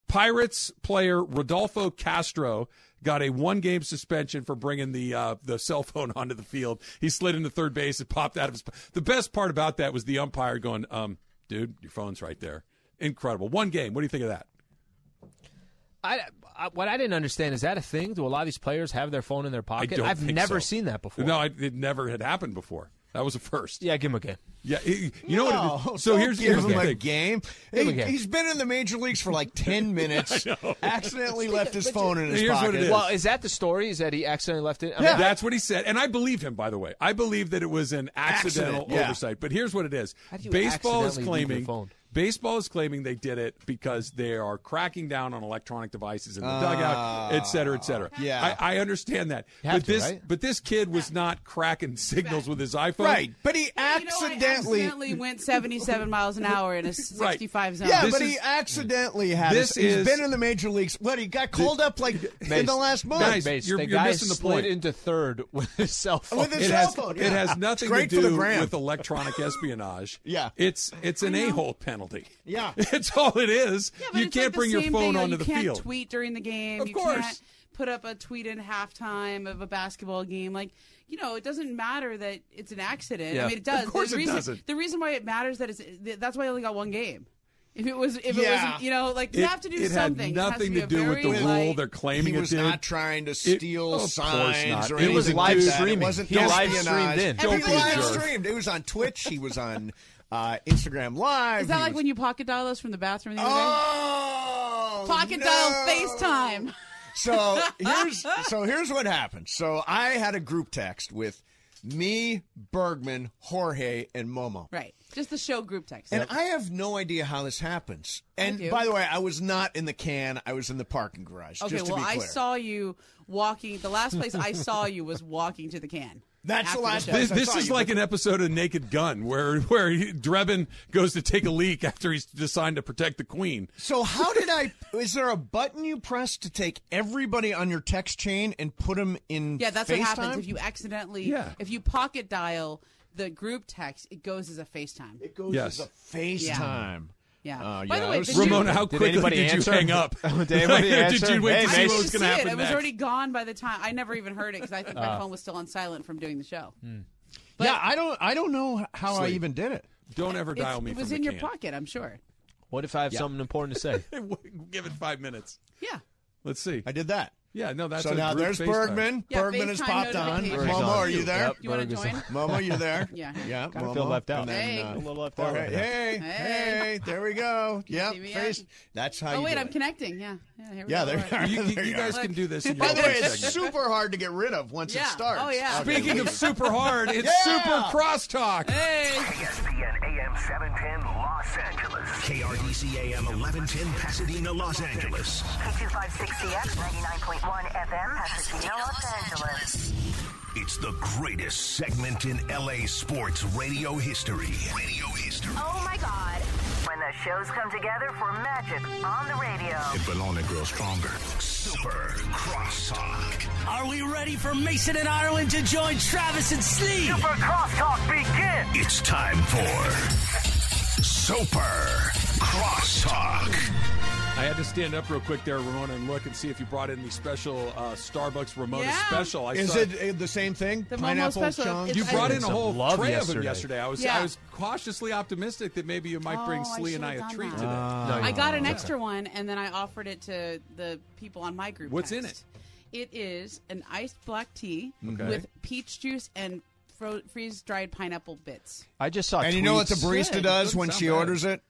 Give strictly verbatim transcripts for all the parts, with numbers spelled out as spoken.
Pirates player Rodolfo Castro got a one-game suspension for bringing the uh, the cell phone onto the field. He slid into third base and popped out of his. The best part about that was the umpire going, um, "Dude, your phone's right there." Incredible. One game. What do you think of that? I, I, what I didn't understand, is that a thing? Do a lot of these players have their phone in their pocket? I don't I've think never so. seen that before. No, it, it never had happened before. That was a first. Yeah, give him a game. Yeah, he, you know no, what? It is? So don't here's, give here's him the a thing. game. Give him He, a game. He's been in the major leagues for like ten minutes. Accidentally left his phone in his Here's what pocket. it is. Well, is that the story? Is that he accidentally left it? I Yeah. mean, That's what he said. And I believe him, by the way. I believe that it was an accidental Accident, yeah. oversight. But here's what it is. How do you Baseball is accidentally leave your claiming phone? Baseball is claiming they did it because they are cracking down on electronic devices in the dugout, et cetera, et cetera. Yeah. I, I understand that. You have but to, this right? but this kid was not cracking signals with his iPhone. Right, but he You know, I accidentally. accidentally went seventy-seven miles an hour in a sixty-five zone. Yeah, This but is- he accidentally had. this His, he's is- been in the major leagues. What, he got called up like in the last month. Guys, Base. you're- the you're guy missing the slid point. into third with his cell phone. With his It cell has, phone, it yeah. has nothing It's great to for the do gram. with electronic espionage. Yeah. It's it's an a-hole penalty. Yeah. It's all it is. Yeah, but you it's can't like the bring your same phone thing, like onto you the can't field. tweet during the game. Of you course. can't put up a tweet in halftime of a basketball game. Like, you know, it doesn't matter that it's an accident. Yeah. I mean, it does. Of course the it reason, doesn't. The reason why it matters that it's that's why I only got one game. If it was, if it Yeah. was, you know, like you It- have to do it something. had It has nothing be to a do with very the rule light- they're claiming He it was did. not trying to steal of course signs not. or It anything was like live that. streaming. It wasn't He live espionage. streamed in. He Don't be a live jerk. streamed. It was on Twitch. He was on uh, Instagram Live. Is that He like was- when you pocket dial us from the bathroom the other day? Oh, Pocket no. dial FaceTime. So here's so here's what happened. So I had a group text with me, Bergman, Jorge, and Momo. Right. Just the show group text. And I have no idea how this happens. And do. by the way, I was not in the can. I was in the parking garage. Okay, just to well, be I clear. saw you walking. The last place I saw you was walking to the can. That's after the last show. place This, I this saw is you, like but- an episode of Naked Gun where where he, Drebin goes to take a leak after he's decided to protect the queen. So how did I? Is there a button you press to take everybody on your text chain and put them in? Yeah, that's FaceTime? what happens if you accidentally. Yeah. If you pocket dial the group text, it goes as a FaceTime. It goes Yes. as a FaceTime. Yeah. Uh, By yeah, the it way, was did super- you- Ramona, how Did quickly anybody did answer? you hang up? Did anybody Did answer? you wait Hey, to I see didn't what was see going to happen it. It was next? already gone by the time. I never even heard it because I think my phone was still on silent from doing the show. But yeah, I don't. I don't know how I Sleep. even did it. Don't ever it's- dial me it was from in the your can. pocket, I'm sure. What if I have something important to say? Give it five minutes. Yeah. Let's see. I did that. Yeah, no, that's so a now group there's FaceTime. Bergman. Yeah, Bergman has FaceTime popped on. notification. Momo, are you there? Yep, You want to Bergman's- join? Momo, you there? Yeah. Yeah. Kinda Momo. feel left out. And then, Hey. uh, A little left Jorge, out right now. Hey, Hey. hey, there we go. Yep. See me Face. yet? That's how Oh you wait, do I'm it. connecting. Yeah. Yeah. Here we Yeah, go. there All you right. are. You, There you you guys are. can do this. In By your the way, own it's segment. super hard to get rid of once Yeah. it starts. Oh, yeah. Okay. Speaking of super hard, it's Yeah. super crosstalk. Hey. E S P N A M seven ten Los Angeles. K R D C A M eleven ten Pasadena, Los Angeles. K two five six C X ninety-nine point one F M, Pasadena, Los Angeles. It's the greatest segment in L A sports radio history. Radio history. Oh my God. When the shows come together for magic on the radio. It will only grow stronger. Super Crosstalk. Are we ready for Mason and Ireland to join Travis and Slee? Super Crosstalk begin. It's time for Super Crosstalk. I had to stand up real quick there, Ramona, and look and see if you brought in the special uh, Starbucks Ramona Yeah. special. I Is saw, it uh, the same thing? The Momo Pineapple special, chunk? it's- You I- brought in a Some whole love tray of them yesterday. yesterday. I was Yeah. I was cautiously optimistic that maybe you might bring Oh, I Slee and I should've a done treat that. today. No, I you got don't. an extra one, and then I offered it to the people on my group. What's in text. It is an iced black tea Okay. with peach juice and fro- freeze-dried pineapple bits. I just saw And tweets. you know what the barista Good. does Doesn't when sound she bad. orders it?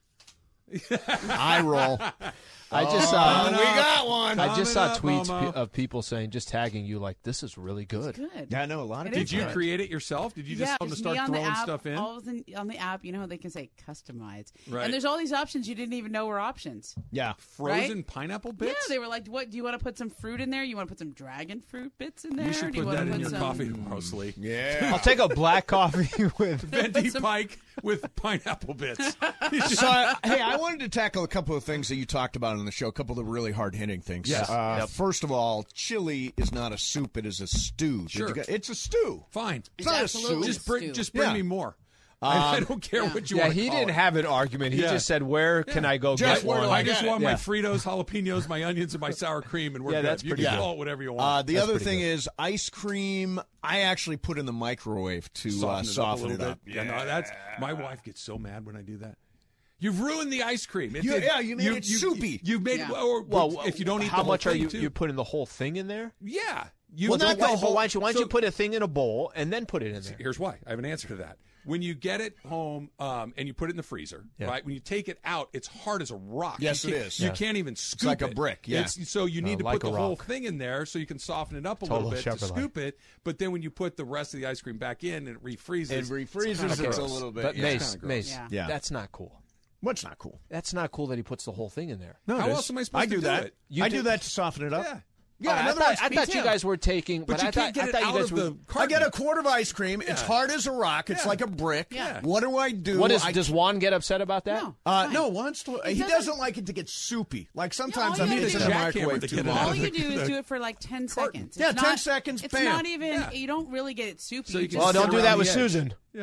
Eye roll. I just Oh, saw. we got one. I just Coming saw up, tweets Momo. pe- of people saying, just tagging you, like, this is really good. Good. Yeah, I know a lot of It people. is Did you good. create it yourself? Did you just yeah, tell them to just start me on throwing the app, stuff in? All of the, on the app, you know, they can say customize. Right. And there's all these options you didn't even know were options. Yeah. Frozen right? pineapple bits? Yeah, they were like, "What? Do you want to put some fruit in there? You want to put some dragon fruit bits in there? You should do you put want that to in put your some... coffee tomorrow, Slee. Yeah. I'll take a black coffee with. Venti some- Pike with pineapple bits. So, uh, hey, I wanted to tackle a couple of things that you talked about on the show, a couple of really hard-hitting things. Yes. Uh, Yep. First of all, chili is not a soup, it is a stew. Did Sure. you get- it's a stew. Fine. It's not a absolutely soup. Just bring, stew. just bring Yeah. me more. I, I don't care Yeah. what you Yeah, want to he call didn't it. have an argument. He Yeah. just said, "Where can I go Just get where one?" do I just get it. want Yeah. my Fritos, jalapenos, my onions, and my sour cream, and we're Yeah, good. that's you pretty can good. call it whatever you Uh, want. the That's other pretty thing good. is ice cream. I actually put in the microwave to soften uh, it soften up a it little up. bit. Yeah, no, that's my wife gets so mad when I do that. You've ruined the ice cream. It's, You- it- yeah, you made it you, soupy. You've made Yeah. or, Well, if you don't eat how the whole much are thing, you too. you putting the whole thing in there? Yeah, you Well, don't then, go wait, but why don't you why don't so- you put a thing in a bowl and then put it in there? Here's why. I have an answer to that. When you get it home um, and you put it in the freezer, Yeah. right? When you take it out, it's hard as a rock. Yes, you it can't- is. You Yeah. can't even scoop like a it. brick, yeah. It's- so you need Uh, to like put a the whole rock. thing in there so you can soften it up a Total little bit to Chevrolet. scoop it. But then when you put the rest of the ice cream back in and it refreezes, It refreezes kinda it a gross. little bit. But yeah. Mace, kinda gross. Mace, Yeah. Yeah. that's not cool. What's not cool? That's not cool that he puts the whole thing in there. No, How it is. else am I supposed I to do do that. it? You I do- do that to soften it up. Yeah. Yeah, Oh, I in other thought, words, I me thought you too. guys were taking, But but, you I can't thought, I get thought it you out guys of were. the I carton. get a quart of ice cream. It's Yeah. hard as a rock. It's Yeah. like a brick. Yeah. What do I do? What is? I, Does Juan get upset about that? No. uh, Fine. no, once to, he doesn't- doesn't like it to get soupy. Like sometimes all I'm you in do the is- microwave to too get it long. out All of you the- do is the do it for like ten seconds. It's Yeah, ten not, seconds, It's bam. not even. Yeah. You don't really get it soupy. So you you can just Well, don't sit do around that the with edge. Susan. Yeah.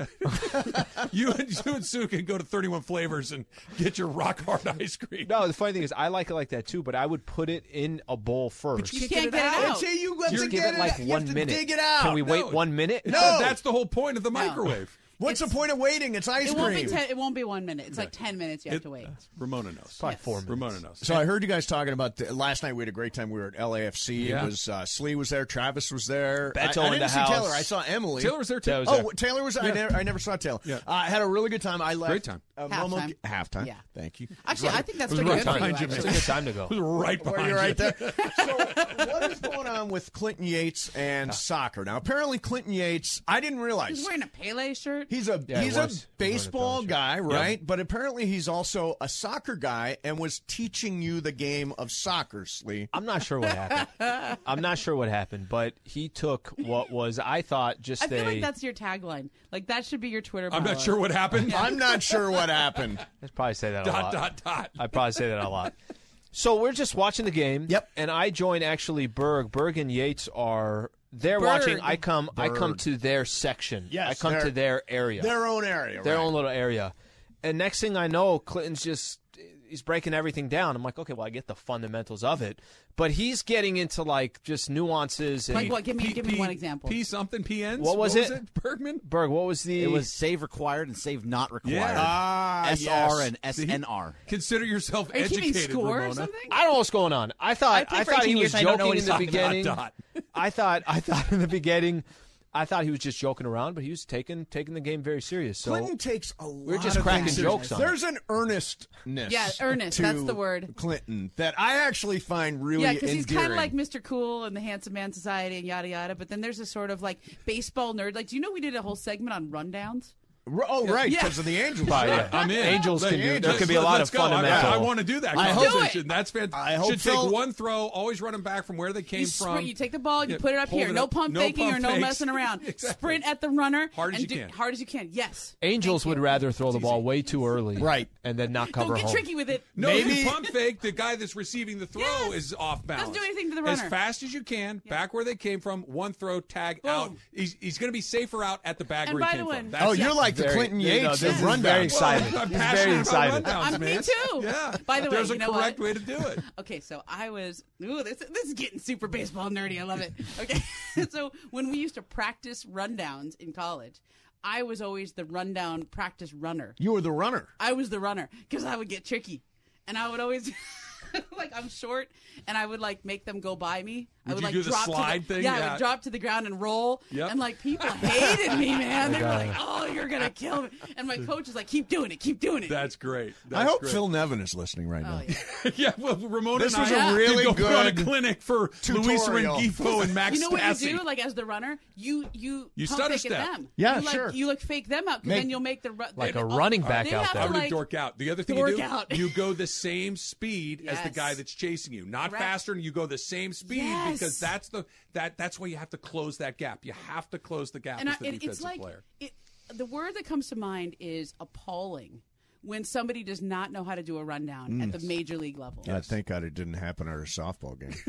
you, and, you and Sue can go to thirty-one Flavors and get your rock hard ice cream. No, the funny thing is, I like it like that too. But I would put it in a bowl first. You can't get it out. See, you have Just to give get it like you one have to minute. dig it out. Can we wait No. one minute? No. That's the whole point of the microwave. What's the It's- point of waiting? It's ice It won't be cream. ten. It won't be one minute. It's like ten minutes. You have It- to wait. Ramona knows. Probably Yes. four minutes. Ramona knows. So I heard you guys talking about the, last night. We had a great time. We were at L A F C. Yeah. It was uh, Slee was there. Travis was there. Beto I, I in didn't the see house. Taylor. I saw Emily. Taylor was there too. Taylor was Oh, there. Taylor was. I, Yeah. never, I never saw Taylor. Yeah. Uh, I had a really good time. I left. Great time. Uh, Halftime. Momo- halftime. Yeah. Thank you. Actually, I think that's was pretty right good for you. behind you, It's Actually. a good time to go. It was right Where behind you're right you. there. So, what is going on with Clinton Yates and soccer? Now, apparently, Clinton Yates. I didn't realize He's wearing a Pele shirt. he's a Yeah, he he's was. a He was baseball wearing a guy, right? But apparently, he's also a soccer guy and was teaching you the game of soccer, Slee. I'm not sure what happened. I'm not sure what happened, but he took what was I thought just I feel a. like that's your tagline. Like that should be your Twitter. I'm bio. not sure what happened. I'm not sure what happened. I'd probably say that a Dot lot. dot dot. I'd probably say that a lot. So we're just watching the game. Yep. And I join actually Berg. Berg and Yates are they're Berg. watching. I come. I come Berg. to their section. Yes, I come their- to their area. Their own area, their right? own little area. And next thing I know, Clinton's just he's breaking everything down. I'm like, okay, well, I get the fundamentals of it, but he's getting into like just nuances. And Like what? Give me, P- give me P- one example. P something P Ns. What was it? Bergman. Berg, what was the? It was save required and save not required. Yeah. Ah, S R yes. and S N R. Consider yourself Are you keeping educated, score Ramona. or something? I don't know what's going on. I thought I I, played for thought he eighteen was years, I don't know joking what in he's the talking about. beginning. Dot. I thought I thought in the beginning, I thought he was just joking around, but he was taking taking the game very serious. So Clinton takes a lot we're just of cracking things jokes seriously. on it. There's an earnestness. Yeah, earnest, to that's the word. Clinton that I actually find really Yeah, because endearing. he's kind of like Mister Cool and the Handsome Man Society and yada yada. But then there's a sort of like baseball nerd. Like, do you know we did a whole segment on rundowns? R- Oh, right, Yeah. because of the Angels. Right, yeah. I'm in. Angels Let- can do. Angels. There could be a lot Let's of go. I- fundamental. I, I want to do that I hope- conversation. That's fantastic. I hope Should take Phil- one throw, always run them back from where they came You, from. sprint, you take the ball, you Yeah, put it up hold here. it No up. pump No faking or pump no fakes. messing around. Exactly. Sprint at the runner Hard as and you do can. hard as you can. Yes. Angels Thank would you. rather throw the ball way too early, Right. and then not cover Don't get home. tricky with it. No, Maybe- you pump fake. The guy that's receiving the throw Yes. is off balance. Doesn't do anything to the As runner. fast as you can, back where they came from. One throw, tag Boom. out. He's, he's going to be safer out at the bag And where he by came the way- from. That's Oh, it. you're like the Very- Clinton you know, Yates this of is rundown. very excited. I'm He's passionate very excited. about rundowns, I'm- me man. too. Yeah. By the way, there's you a know correct what? way to do it. Okay, so I was. Ooh, this this is getting super baseball nerdy. I love it. Okay, so when we used to practice rundowns in college, I was always the rundown practice runner. You were the runner. I was the runner because I would get tricky, and I would always. Like I'm short, and I would like make them go by me. I Would would you like do the drop slide to the, thing? Yeah, I Yeah. would drop to the ground and roll. Yep. And like people hated me, man. They were God. like, "Oh, you're gonna kill me." And my coach is like, "Keep doing it, keep doing it." That's great. I That's hope great. Phil Nevin is listening right now. Oh, yeah. yeah, well, Ramona This and was I a really did go put on a good clinic for Luis tutorial. Rengifo and Max You know what Stassi. you do, like as the runner, you you, You pump stutter fake step. them. Yeah, you, like, sure. You like fake them out because Make- then you'll make the ru- Like they- a running back they out have there. I to, would like, dork out. The other thing dork you do, out. you go the same speed as the Yes. guy that's chasing you, not Correct. faster, and you go the same speed Yes. because that's the that that's why you have to close that gap. You have to close the gap and as I, the it, defensive it's like player. it, the word that comes to mind is appalling when somebody does not know how to do a rundown at the major league level. I thank God it didn't happen at our softball game.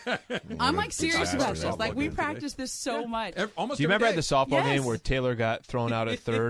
I'm What a like serious disaster about that this. Like was. we today. practice this so much. Ev- Almost Do you every remember at day. the softball Yes. game where Taylor got thrown out at third?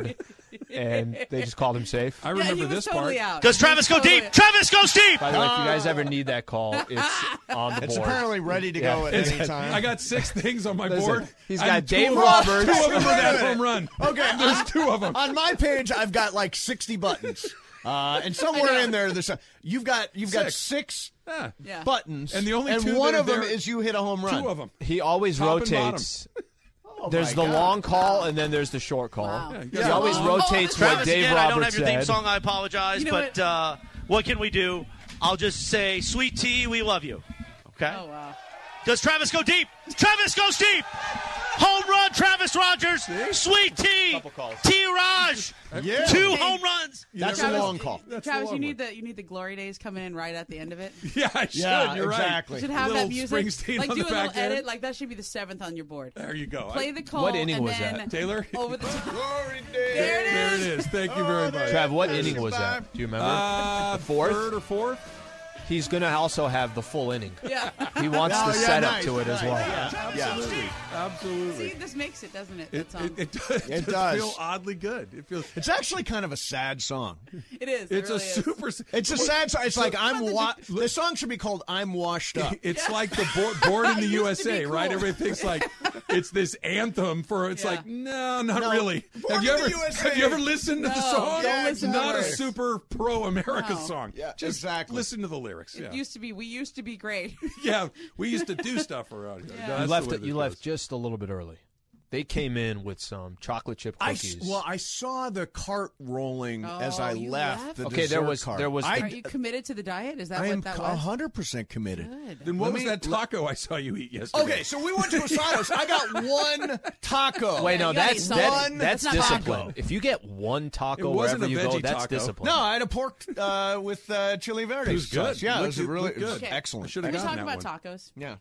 and they just called him safe. I Yeah, remember he was this totally part. out. Does He Travis was go totally deep? out. Travis goes deep. By the way, if you guys ever need that call, it's on the It's board. apparently ready to Yeah. go at It's- any time. I got six things on my Listen, board. he's and got two Dave of them- Roberts. Two of them were Wait a that minute. home run. Okay, There's on- two of them. On my page, I've got like sixty buttons, uh, and somewhere in there, there's a, you've got you've got Six. six Yeah. Yeah. buttons, And the only and two one that are of them there- is you hit a home run. Two of them. He always Top and rotates. Oh, There's my the God. long call, and then there's the short call. Wow. Yeah, you He guys- always Oh, rotates Travis, what Dave again, Roberts I don't have your said. theme song. I apologize, You know but what? uh, what can we do? I'll just say, "Sweet Tea, we love you." Okay. Oh wow. Does Travis go deep? Travis goes deep. Home run, Travis Rogers. Sweet Tea. Couple calls. T. Raj. Yeah. Two home runs. That's Travis, a long call. That's Travis, the you long need the you need the glory days coming in right at the end of it. Yeah, I should. Yeah, You're exactly. You should have Little that music. Springsteen like on do the a little back end. edit. Like that should be the seventh on your board. There you go. Play I- the call. What inning and was then that? Taylor? Over the top. Glory days. There it There it is. is. Thank you very much. Trav, what This inning is was my- that? Do you remember? Uh, Fourth? Third or fourth? He's going to also have the full inning. Yeah. He wants Oh, the yeah, setup nice, to it as nice, well. Yeah, yeah. Absolutely. Absolutely. See, this makes it, doesn't it? It, That song. it, it, does, It does. feel oddly good. It feels. It's actually kind of a sad song. It is. It It's really a is. super. It's a sad song. It's like I'm. But Wa- the- the song should be called "I'm Washed Up." It's like the board, born in the It used to be U S A, right? cool. Everybody thinks like it's this anthem for. It's Yeah. like no, not No, really. Born Have you in the ever U S A. have you ever listened to the No, song? don't listen to not the a lyrics. super pro America No. song. Yeah, Just exactly. listen to the lyrics. It Yeah, used to be. We used to be great. yeah. We used to do stuff around here. Yeah. No, You that's left the way it, this you goes. left just a little bit early. They came in with some chocolate chip I cookies. s- well, I saw the cart rolling Oh, as I you left. left? The Okay, there dessert was- cart. there was- I, Are you committed to the diet? Is that I what am that a was? hundred percent committed. Good. Then what Let was me- that taco I saw you eat yesterday? Okay, so we went to Asados. I got one taco. Wait, no, you gotta that's eat that, one that's That's not discipline. taco. If you get one taco It wasn't wherever a you go, veggie that's taco. discipline. No, I had a pork uh, with uh, chili verde. It was good. sauce. Yeah, it was Looked- really looked it was good. Okay. excellent. I should have Can we gotten talk that about one. tacos? Yeah,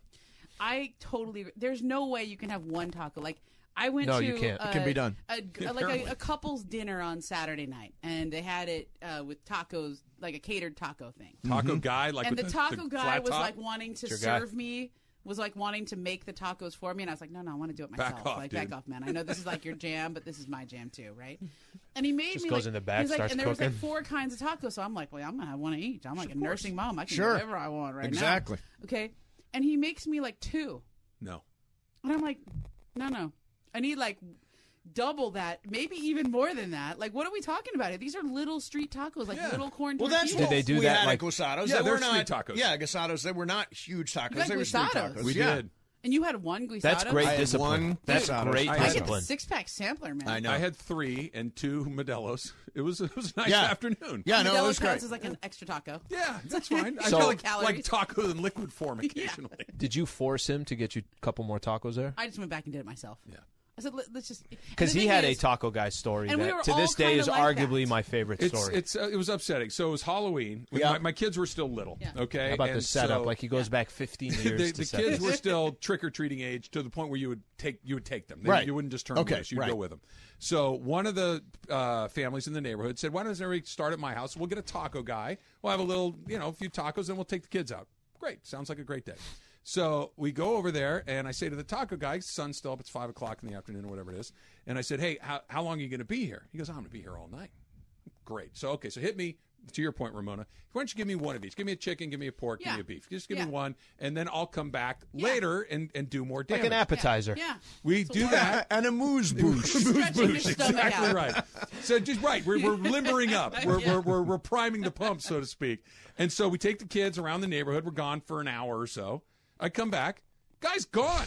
I totally. agree. There's no way you can have one taco. Like I went No, to. you can't. A, It can be done. A, a- like a, a couple's dinner on Saturday night, and they had it uh, with tacos, like a catered taco thing. Taco guy, like and with the the, taco the guy flat was top? like wanting to your guy. serve me. Was like wanting to make the tacos for me, and I was like, no, no, I want to do it Back myself. off, like, dude. back off, man. I know this is like your jam, but this is my jam too, right? And he made Just me goes like, in the back, he was like, starts and there was like cooking. four kinds of tacos, so I'm like, well, I'm gonna have one of each. I'm like a nursing mom. I can Sure. do whatever I want right Exactly. now. Okay, and he makes me like two, No. and I'm like, no, no, I need like double that, maybe even more than that. Like, what are we talking about here? These are little street tacos, like Yeah. little corn well, tortillas. that's Did what they do we that, had like- at Guisados. Yeah, they they're were not, street tacos. Yeah, Guisados. They were not huge tacos. got They were street Guisados? tacos. We yeah. did. And you had one guisado. That's great I had discipline. one That's Guisados. great I I had get the discipline. six pack sampler, man. I know. I had three and two Modelo's. It was it was a nice Yeah. afternoon. Yeah, no, it Modelo was great. counts as like an extra taco. Yeah, that's fine. I So- feel like, Calories. like taco in liquid form occasionally. Did you force him to get you a couple more tacos there? I just went back and did it myself. Yeah. I said, Let, let's just Because and the he thing had a is- taco guy story and we that were to all this day kinda is like arguably that. my favorite It's story. it's uh, it was upsetting. So it was Halloween. Yeah. My, my kids were still little. Yeah. Okay. How about and the setup? so like he goes back fifteen years the, to the set kids this. were still trick or treating age to the point where you would take you would take them. They- Right. You wouldn't just turn Okay, them loose. You'd right. go with them. So one of the uh, families in the neighborhood said, "Why doesn't everybody start at my house? We'll get a taco guy. We'll have a little, you know, a few tacos, and we'll take the kids out." Great. Sounds like a great day. So we go over there, and I say to the taco guy, sun's still up, it's five o'clock in the afternoon or whatever it is, and I said, "Hey, how, how long are you going to be here?" He goes, "I'm going to be here all night." Great. So, okay, so hit me, to your point, Ramona. Why don't you give me one of each? Give me a chicken, give me a pork, give Yeah. me a beef. Just give Yeah. me one, and then I'll come back Yeah. later and, and do more damage. like an appetizer. Yeah. We do that. And a moose boosh. Stretching your stomach Exactly out. right. So just right, we're, we're limbering up. We're, Yeah. we're, we're, we're priming the pump, so to speak. And so we take the kids around the neighborhood. We're gone for an hour or so. I come back. Guy's gone.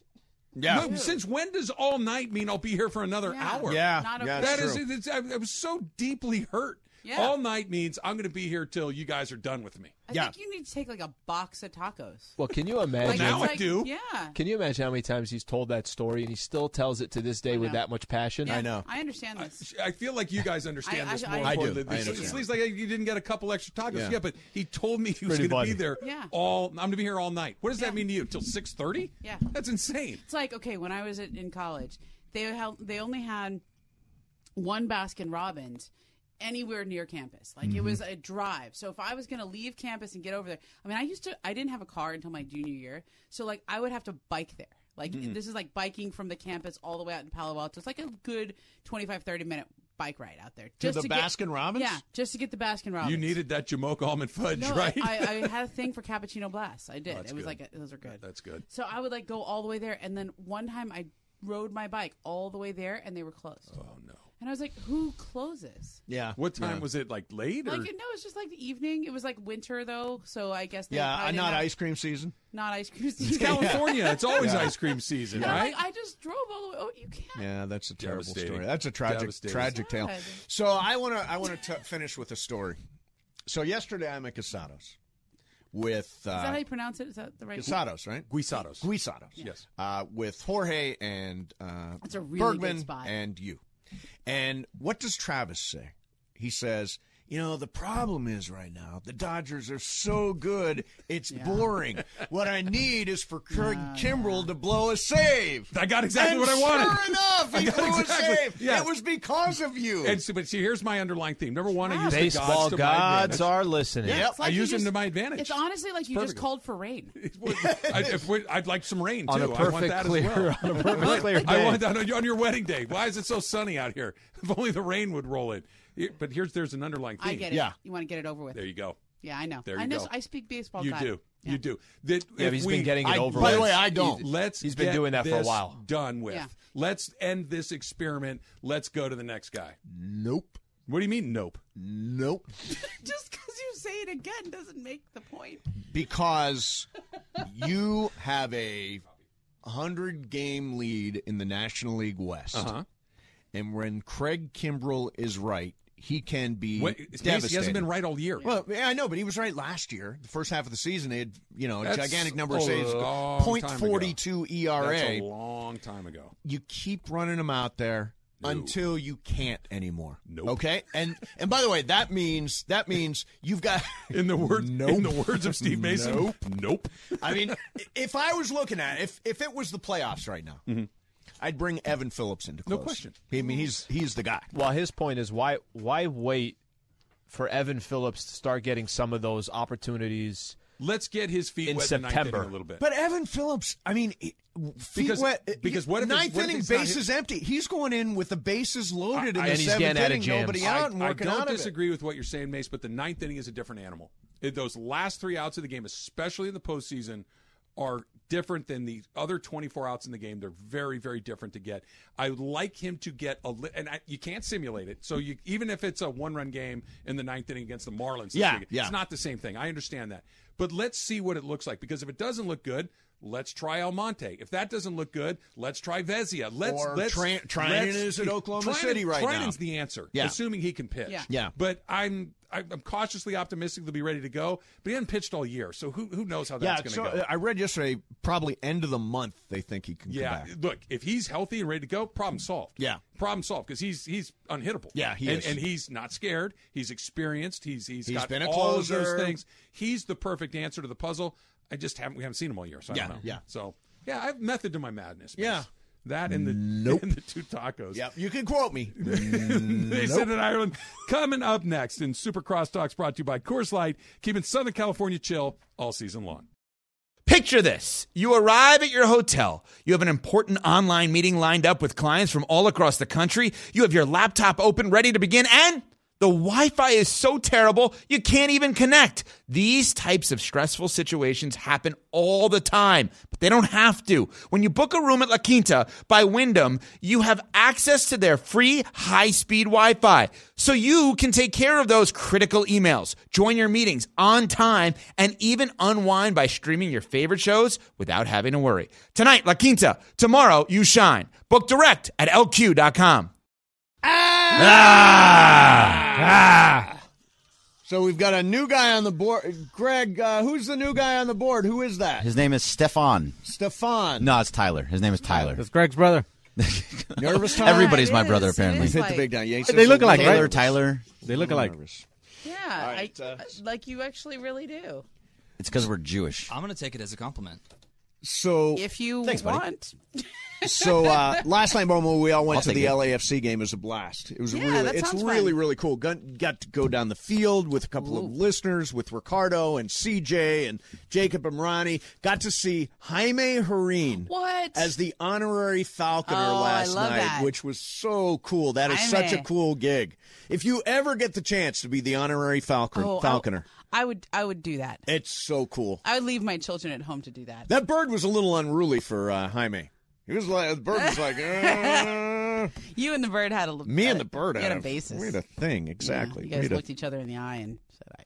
Yeah. No, since when does all night mean I'll be here for another Yeah. hour? Yeah. Not okay. yeah, That it's is, true. it's, I, I was so deeply hurt. Yeah. All night means I'm going to be here till you guys are done with me. I Yeah. think you need to take like a box of tacos. Well, can you Like, imagine? now it's I like- do. Yeah. Can you imagine how many times he's told that story and he still tells it to this day with know. that much passion? Yeah, I know. I understand this. I feel like you guys understand I- this I- more. I important do. than I this. understand. It's least like you didn't get a couple extra tacos. Yeah. Yeah, but he told me he was Pretty going to be funny. there Yeah. all. I'm going to be here all night. What does Yeah. that mean to you? Till six thirty? Yeah. That's insane. It's like, okay, when I was at, in college, they held, they only had one Baskin Robbins anywhere near campus. Like it was a drive. So if I was going to leave campus and get over there, I mean, I used to, I didn't have a car until my junior year. So like I would have to bike there. Like this is like biking from the campus all the way out in Palo Alto. It's like a good twenty-five, thirty minute bike ride out there. To Just the to Baskin get, Robbins? Yeah, just to get the Baskin Robbins. You needed that Jamoke almond fudge, no, right? I, I had a thing for cappuccino blasts. I did. That's it was good. like a, those are good. That's good. So I would like go all the way there, and then one time I rode my bike all the way there, and they were closed. Oh no! And I was like, "Who closes?" Yeah. What time yeah. was it? Like late or Like no, it's just like the evening. It was like winter though, so I guess they Yeah, probably uh, didn't not have- ice cream season. not ice cream It's season. California? It's always ice cream season, And I'm right? like, I just drove all the way. Oh, you can't. Yeah, that's a terrible Devastating. story. That's a tragic, Devastating. tragic tale. Sad. So I want to, I want to finish with a story. So yesterday I'm at Casados with Is that uh, how you pronounce it? Is that the right? Casados, right? Guisados. Guisados. Yes. Uh, with Jorge and uh, That's a really Bergman good spot. and you. And what does Travis say? He says, you know, the problem is right now, the Dodgers are so good, it's boring. What I need is for Craig Kimbrell to blow a save. I got exactly and what I wanted. Sure enough, I he got blew exactly- a save. yeah. It was because of you. And so, but see, here's my underlying theme. Number one, I use Baseball the gods to my gods advantage. are listening. Yep. It's like I you use them just- to my advantage. It's honestly like you perfect. just called for rain. I, if we, I'd like some rain too. On a I want perfect that clear- as well. on a perfect clear I day. want that on your, on your wedding day. Why is it so sunny out here? If only the rain would roll in. Here- But here's there's an underlying theme. I get it. Yeah. You want to get it over with. There you go. Yeah, I know. There I you know. go. I speak baseball. You time. do. Yeah. You do. That Yeah, if he's we, been getting it I- over. by the with. way, I don't. Let's He's been get doing that for a this while. Done with. Yeah. Let's end this experiment. Let's go to the next guy. Nope. What do you mean? Nope. Nope. Just because you say it again doesn't make the point. Because you have a hundred-game lead in the National League West. Uh-huh. And when Craig Kimbrell is right, he can be What, Mace, devastating. he hasn't been right all year. Well, yeah, I know, but he was right last year. The first half of the season, they had, you know, a That's gigantic number of a saves. long time point four two E R That's A. a long time ago. You keep running him out there No. until you can't anymore. Nope. Okay? And and by the way, that means that means you've got In the words, Nope. in the words of Steve Mason, Nope. nope. I mean, if I was looking at it, if if it was the playoffs right now, I'd bring Evan Phillips into close. No question. I mean, he's he's the guy. Well, his point is why why wait for Evan Phillips to start getting some of those opportunities? Let's get his feet In wet in the ninth September. inning a little bit. But Evan Phillips, I mean, it- feet Because- wet. because what if it's- ninth what if inning it's not bases his- empty? He's going in with the bases loaded I- in I- the and he's seventh getting out of inning, jams. nobody I, out and I working don't out of it. disagree with what you're saying, Mace, but the ninth inning is a different animal. It, those last three outs of the game, especially in the postseason, are different than the other twenty-four outs in the game. They're very, very different to get. I would like him to get a li- and I, you can't simulate it. So you, even if it's a one-run game in the ninth inning against the Marlins, this Yeah, week, yeah. it's not the same thing. I understand that, but let's see what it looks like. Because if it doesn't look good, let's try Almonte. If that doesn't look good, let's try Vezia. Let's Or let's Tran- Trinan let's- is at Oklahoma Trinan- City right now. Trinan's the answer, Yeah. assuming he can pitch. Yeah. Yeah. But I'm I'm cautiously optimistic they'll be ready to go. But he hasn't pitched all year, so who who knows how Yeah, that's so going to go? I read yesterday, probably end of the month, they think he can Yeah, come back. look, if he's healthy and ready to go, problem solved. Yeah. problem solved because he's he's unhittable. Yeah, he and, is. and he's not scared. He's experienced. He's he's, He's got been a all of closer. those things. He's the perfect answer to the puzzle. I just haven't we haven't seen him all year, so I Yeah, don't know. yeah. So yeah, I have method to my madness. Mace. Yeah. that and the Nope. and the two tacos. Yep, you can quote me. They said in Ireland. Coming up next in Super Crosstalks, brought to you by Coors Light, keeping Southern California chill all season long. Picture this. You arrive at your hotel. You have an important online meeting lined up with clients from all across the country. You have your laptop open, ready to begin, and the Wi-Fi is so terrible, you can't even connect. These types of stressful situations happen all the time, but they don't have to. When you book a room at La Quinta by Wyndham, you have access to their free high-speed Wi-Fi, so you can take care of those critical emails, join your meetings on time, and even unwind by streaming your favorite shows without having to worry. Tonight, La Quinta. Tomorrow, you shine. Book direct at L Q dot com. Ah! So we've got a new guy on the board. Greg, uh, who's the new guy on the board? Who is that? His name is Stefan. Stefan. No, it's Tyler. His name is Tyler. That's Greg's brother. Nervous time? Everybody's It my is. brother, It apparently. is Hit like- the big down. Yeah, he They says look a alike, little Taylor, nervous. Tyler. They look alike. Nervous. Yeah, right, I, uh, like you actually really do. It's because we're Jewish. I'm going to take it as a compliment. So If you Thanks, buddy. want. so uh, last night, Momo, we all went I'll to take the it. L A F C game. It was a blast. It was Yeah, really, that it's sounds really, fun. really cool. Got, got to go down the field with a couple of listeners, with Ricardo and C J and Jacob and Ronnie. Got to see Jaime Herrin What? as the honorary Falconer Oh, I last love night, that. which was so cool. That is such a Jaime. cool gig. If you ever get the chance to be the honorary Falcon, Oh, I- Falconer, I would I would do that. it's so cool. I would leave my children at home to do that. That bird was a little unruly for uh, Jaime. He was like, the bird was like, uh, You and the bird had a me and uh, the bird you had had a a, basis. we had a thing, Yeah, exactly. you We guys had a- looked each other in the eye and said, I.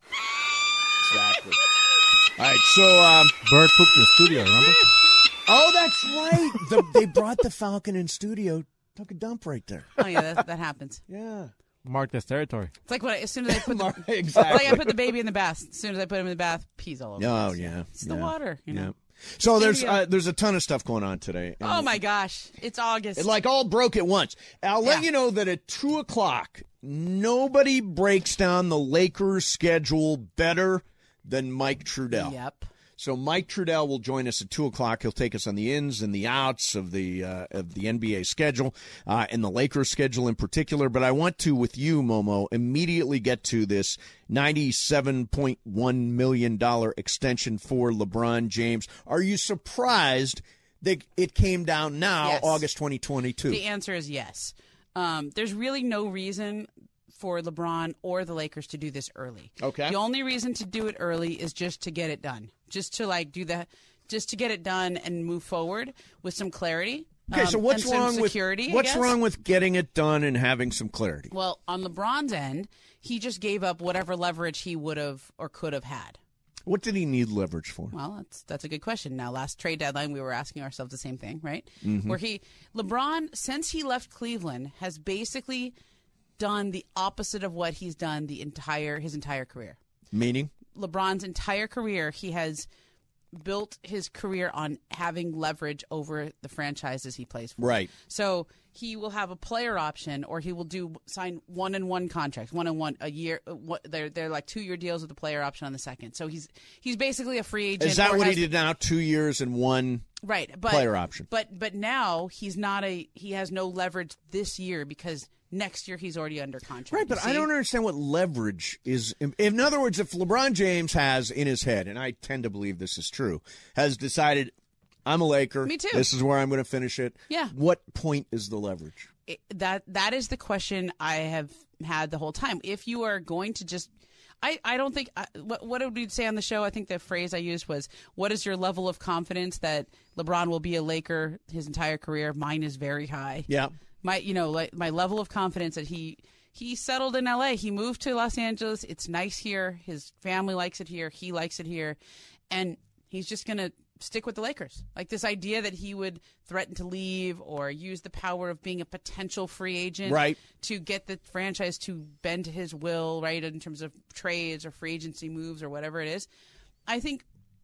exactly. All right, so, um, Bird pooped in the studio, remember? oh, that's right. The, they brought the Falcon in studio, took a dump right there. Oh yeah, that, that happens. Yeah. Mark this territory. It's like when I, as soon as I put the Exactly. like I put the baby in the bath. As soon as I put him in the bath, pees all over. the Oh, place. yeah. It's the yeah, water. You know. yeah. So there's Studio. uh, there's a ton of stuff going on today. And Oh my gosh, it's August. It like all broke at once. I'll let Yeah. you know that at two o'clock, nobody breaks down the Lakers' schedule better than Mike Trudell. Yep. So Mike Trudell will join us at two o'clock. He'll take us on the ins and the outs of the uh, of the N B A schedule uh, and the Lakers schedule in particular. But I want to, with you, Momo, immediately get to this ninety-seven point one million dollars extension for LeBron James. Are you surprised that it came down now, Yes. August twenty twenty-two? The answer is yes. Um, there's really no reason for LeBron or the Lakers to do this early. Okay. The only reason to do it early is just to get it done. Just to like do that, just to get it done and move forward with some clarity. Okay, um, so what's and some wrong security, with I what's guess. wrong with getting it done and having some clarity? Well, on LeBron's end, he just gave up whatever leverage he would have or could have had. What did he need leverage for? Well, that's that's a good question. Now, last trade deadline, we were asking ourselves the same thing, right? Mm-hmm. Where he, LeBron, since he left Cleveland, has basically done the opposite of what he's done the entire his entire career. Meaning? LeBron's entire career, he has built his career on having leverage over the franchises he plays for. Right. So he will have a player option, or he will do sign one and one contracts, one and one a year. uh, What they're they're like two year deals with the player option on the second. So he's he's basically a free agent. Is that or what he has- did now? Two years and one Right, but player option. But but now he's not a he has no leverage this year because next year he's already under contract. Right, but you I see? don't understand what leverage is. In, in other words, if LeBron James has in his head, and I tend to believe this is true, has decided, I'm a Laker. Me too. This is where I'm going to finish it. Yeah. What point is the leverage? It- that that is the question I have had the whole time. If you are going to just, I, I don't think I, what what did we say on the show? I think the phrase I used was, "What is your level of confidence that LeBron will be a Laker his entire career?" Mine is very high. Yeah. My you know like my level of confidence that he he settled in L A. He moved to Los Angeles. It's nice here. His family likes it here. He likes it here, and he's just gonna stick with the Lakers. Like this idea that he would threaten to leave or use the power of being a potential free agent Right. to get the franchise to bend to his will, right, in terms of trades or free agency moves or whatever it is. I think,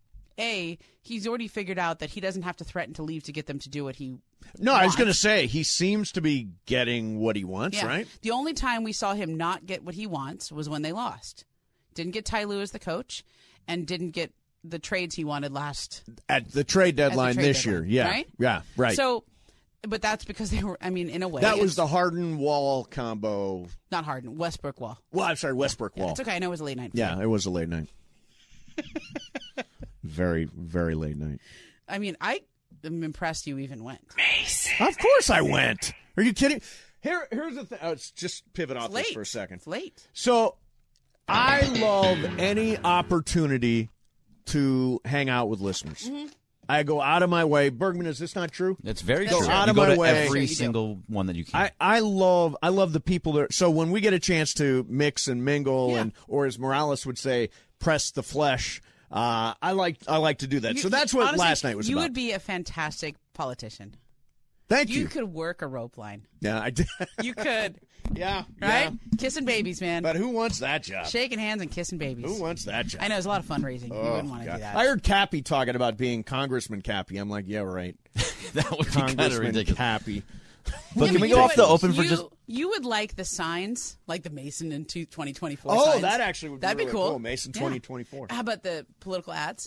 A, he's already figured out that he doesn't have to threaten to leave to get them to do what he No, I was wants. going to say, he seems to be getting what he wants, Yeah. right? The only time we saw him not get what he wants was when they lost. Didn't get Ty Lue as the coach and didn't get the trades he wanted last At the trade at the deadline trade this deadline, year. Yeah. right? Yeah, right. So, but that's because they were, I mean, in a way. that was it's the Harden Wall combo. not Harden, Westbrook Wall. Well, I'm sorry, Westbrook Yeah, Wall. it's okay. I know it was a late night. for Yeah, you. it was a late night. very, very late night. I mean, I am impressed you even went. Of course I went. Are you kidding? Here, here's the thing. Oh, let's just pivot off It's this late. for a second. It's late. So, I love any opportunity to hang out with listeners. Mm-hmm. I go out of my way. Bergman, is this not true? It's very That's true. true. Out You of go my to way. every Sure you do. single one that you can. I, I love I love the people that. So when we get a chance to mix and mingle, Yeah. and or as Morales would say, press the flesh. Uh, I like I like to do that. You- so that's what honestly, last night was You about. would be a fantastic politician. Thank You you. could work a rope line. Yeah, I did. You could, yeah, right? yeah. Kissing babies, man. But who wants that job? Shaking hands and kissing babies. Who wants that job? I know, it's a lot of fundraising. you Oh, wouldn't want to God. do that. I heard Cappy talking about being Congressman Cappy. I'm like, yeah, right. that would be kind of Congressman ridiculous. Cappy. But Yeah, can but we you go off would- the open for you- just? You would like the signs, like the Mason in twenty twenty-four Oh, signs. that actually would be That'd be really cool. cool. Mason Yeah. twenty twenty-four. How about the political ads?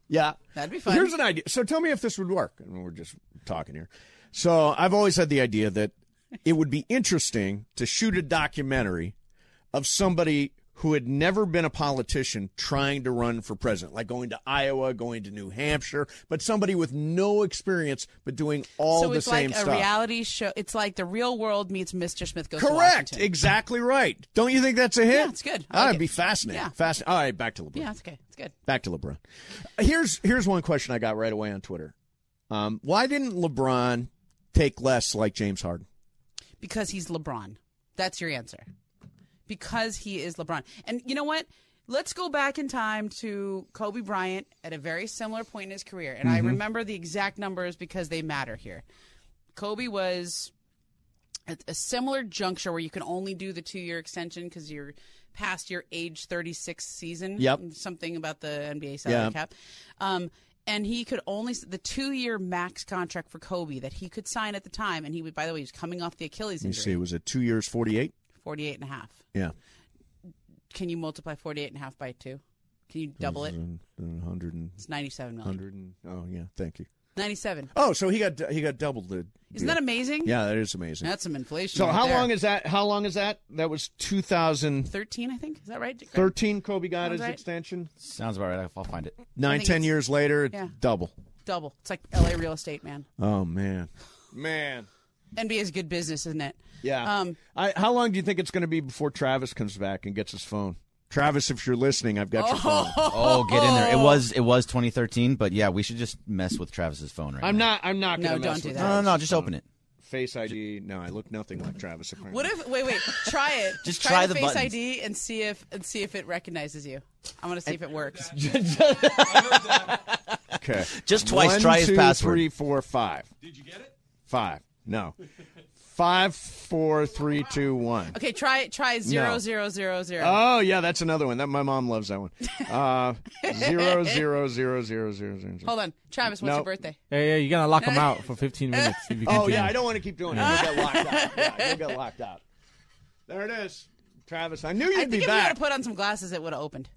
Yeah. That'd be fun. Here's an idea. So tell me if this would work. And we're just talking here. So I've always had the idea that it would be interesting to shoot a documentary of somebody who had never been a politician trying to run for president, like going to Iowa, going to New Hampshire, but somebody with no experience but doing all so the it's same like stuff. a reality show. It's like The Real World meets Mister Smith Goes to Correct. Washington. Exactly right. Don't you think that's a hit? Yeah, it's good. I Oh, like that'd it. be fascinating. Yeah. Fascinating. All right, back to LeBron. Yeah, it's okay. It's good. Back to LeBron. Here's here's one question I got right away on Twitter. Um, why didn't LeBron take less like James Harden? Because he's LeBron. That's your answer. Because he is LeBron. And you know what? Let's go back in time to Kobe Bryant at a very similar point in his career. And I remember the exact numbers because they matter here. Kobe was at a similar juncture where you can only do the two-year extension because you're past your age thirty-six season. Yep. Something about the N B A salary Yeah. cap. Um, and he could only the two-year max contract for Kobe that he could sign at the time. And he would, by the way, he was coming off the Achilles Let me injury. see. Was it two years, forty-eight? forty-eight and a half. Yeah. Can you multiply forty-eight and a half by two? Can you double it? one hundred and, It's ninety-seven million. one hundred and, oh, yeah. Thank you. ninety-seven. Oh, so he got he got doubled the Isn't deal. that amazing? Yeah, that is amazing. That's some inflation. So right how there. long is that? How long is that? That was two thousand thirteen, I think. Is that right? thirteen. Kobe got Sounds his right. extension. Sounds about right. I'll find it. Nine, think ten it's- years later, it's yeah. double. Double. It's like L A real estate, man. Oh man, man. N B A is good business, isn't it? Yeah. Um, I, how long do you think it's going to be before Travis comes back and gets his phone? Travis, if you're listening, I've got your phone. Oh, get in there. It was it was twenty thirteen, but yeah, we should just mess with Travis's phone right I'm now. not. I'm not No, going to don't mess do with that. No, no, no. Travis's Just phone. open it. Face I D. No, I look nothing like Travis. Apparently. what if? Wait, wait. Try it. Just try, try the, the Face buttons. I D and see if and see if it recognizes you. I want to see if it works. Okay. Just twice. One, Try his two, password. three, four, five. Did you get it? Five. No. Five, four, three, two, one. Okay, try try zero No. zero zero zero. Oh yeah, that's another one. That my mom loves that one. Uh, zero, zero, zero, zero, zero, zero. Hold on, Travis. What's No. your birthday? Hey, yeah, you gotta lock them out for fifteen minutes. If you Oh continue. yeah, I don't want to keep doing it. You'll get locked out. Yeah, you'll get locked out. There it is, Travis. I knew you'd I think be if you would back. have put on some glasses, it would have opened.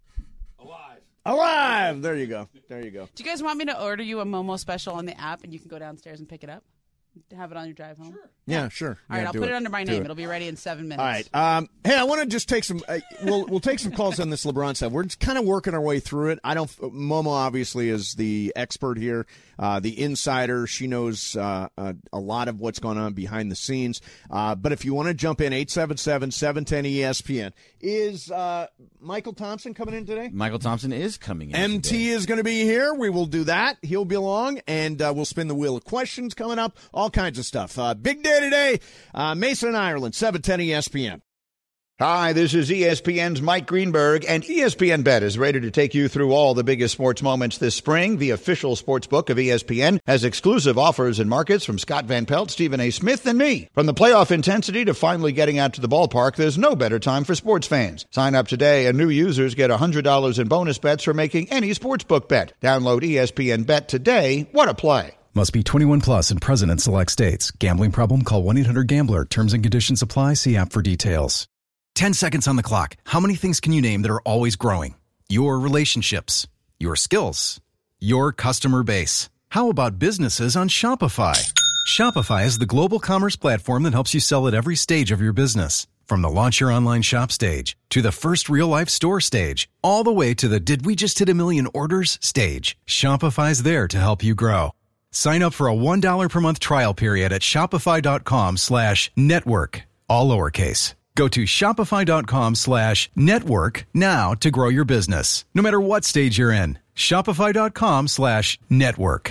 Alive. Alive. There you go. There you go. Do you guys want me to order you a Momo special on the app, and you can go downstairs and pick it up? Have it on your drive home. Sure. Yeah, sure. All right, Yeah, I'll do put it. under my Do name. it. It'll be ready in seven minutes. All right. Um, hey, I want to just take some. Uh, we'll we'll take some calls on this LeBron stuff. We're just kind of working our way through it. I don't. Momo obviously is the expert here, uh, the insider. She knows uh, uh, a lot of what's going on behind the scenes. Uh, but if you want to jump in, eight seven seven, seven one zero, E S P N. Is uh, Michael Thompson coming in today? Michael Thompson is coming in. M T today. is going to be here. We will do that. He'll be along, and uh, we'll spin the wheel of questions coming up. All kinds of stuff. Uh, big day today. Uh, Mason, Ireland, seven ten E S P N. Hi, this is E S P N's Mike Greenberg, and E S P N Bet is ready to take you through all the biggest sports moments this spring. The official sports book of E S P N has exclusive offers and markets from Scott Van Pelt, Stephen A. Smith, and me. From the playoff intensity to finally getting out to the ballpark, there's no better time for sports fans. Sign up today, and new users get one hundred dollars in bonus bets for making any sportsbook bet. Download E S P N Bet today. What a play. Must be twenty-one plus and present in select states. Gambling problem? Call one eight hundred gambler. Terms and conditions apply. See app for details. ten seconds on the clock. How many things can you name that are always growing? Your relationships, your skills, your customer base. How about businesses on Shopify? Shopify is the global commerce platform that helps you sell at every stage of your business. From the launch your online shop stage to the first real life store stage, all the way to the did we just hit a million orders stage. Shopify's there to help you grow. Sign up for a one dollar per month trial period at shopify.com slash network, all lowercase. Go to shopify.com slash network now to grow your business. No matter what stage you're in, shopify.com slash network.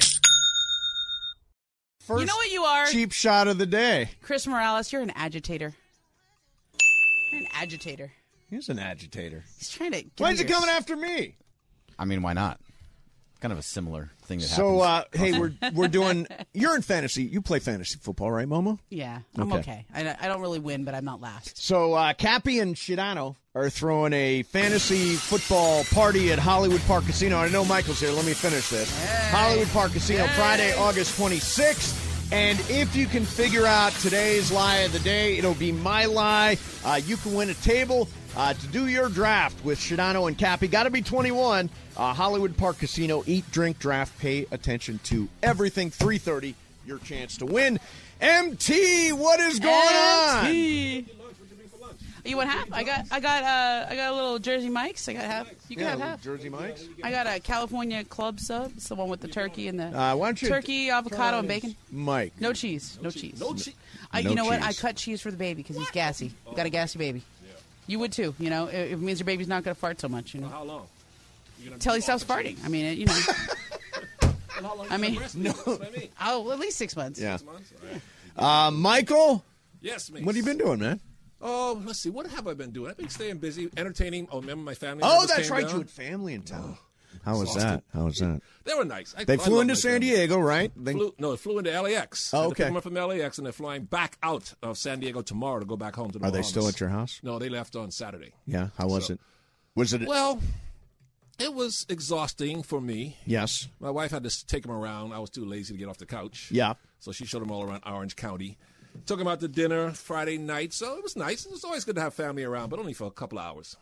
First You know what you are? cheap shot of the day. Chris Morales, you're an agitator. You're an agitator. He's an agitator. He's trying to. Why is he your- coming after me? I mean, why not? Kind of a similar thing that So, uh, happens. hey, we're we're doing. You're in fantasy. You play fantasy football, right, Momo? Yeah, I'm Okay. okay. I, don't- I don't really win, but I'm not last. So, uh, Cappy and Shidano are throwing a fantasy football party at Hollywood Park Casino. I know Michael's here. Let me finish this. Hollywood Park Casino, Friday, August twenty-sixth. And if you can figure out today's lie of the day, it'll be my lie. Uh, you can win a table uh, to do your draft with Shadano and Cappy. Got to be twenty-one. Uh, Hollywood Park Casino. Eat, drink, draft. Pay attention to everything. three thirty, your chance to win. M T, what is going M T. on? You want half? I got, I got, uh, I got a little Jersey Mike's. I got half. You can Yeah, have half. Jersey Mike's. I got a California Club Sub. It's the one with the turkey and the Uh, why don't you turkey, avocado, and bacon. Mike. No cheese. No cheese. No cheese. I, No you know what? I cheese. cut cheese for the baby because he's gassy. Got a gassy baby. You would too. You know, it, it means your baby's not going to fart so much. You know, How long? till he stops farting. I mean, it, you know. How long I mean, no. Oh, at least six months. Yeah. Uh, Michael, Yes, mate. what have you been doing, man? Oh, let's see. What have I been doing? I've been staying busy, entertaining. Oh, remember my family? Oh, members that's came right. down? You had family in town. How was Exhausted. that? How was that? They were nice. I, They I flew love into my San family. Diego, right? They, Flew, no, it flew into L A X. Oh, I had to okay. pick them up from L A X, and they're flying back out of San Diego tomorrow to go back home to the Are they Bahamas. still at your house? No, they left on Saturday. Yeah. How was So- it? Was it? Well, it was exhausting for me. Yes. My wife had to s- take him around. I was too lazy to get off the couch. Yeah. So she showed him all around Orange County. Took him out to dinner Friday night. So it was nice. It was always good to have family around, but only for a couple of hours.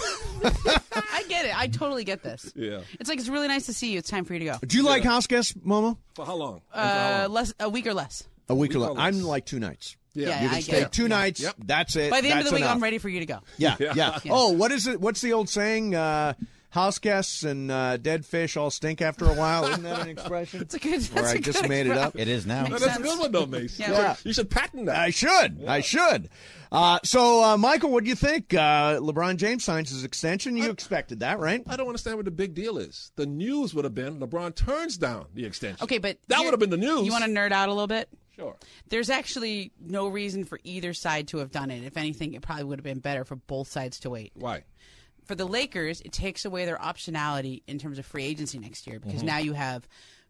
I get it. I totally get this. Yeah. It's like it's really nice to see you. It's time for you to go. Do you like house guests, Momo? For how long? And for how Uh, long? less a week or less. A week, Week or or less. less. I'm like two nights. Yeah, You I can get stay it. two Yeah. nights. Yep. That's it. By the end That's of the week, enough. I'm ready for you to go. Yeah, Yeah. yeah. Yeah. Oh, what is it? What's the old saying? Uh, house guests and uh, dead fish all stink after a while. Isn't that an expression? It's a good. Or That's I a just good made it up. It is now. No, Makes that's a sense. good one, though, Mace. Yeah. Yeah. You should patent that. I should. I should. Uh, so, uh, Michael, what do you think? Uh, LeBron James signs his extension. You expected that, right? I don't understand what the big deal is. The news would have been LeBron turns down the extension. Okay, but that here- would have been the news. You want to nerd out a little bit? Sure. There's actually no reason for either side to have done it. If anything, it probably would have been better for both sides to wait. Why? For the Lakers, it takes away their optionality in terms of free agency next year because Mm-hmm. now you have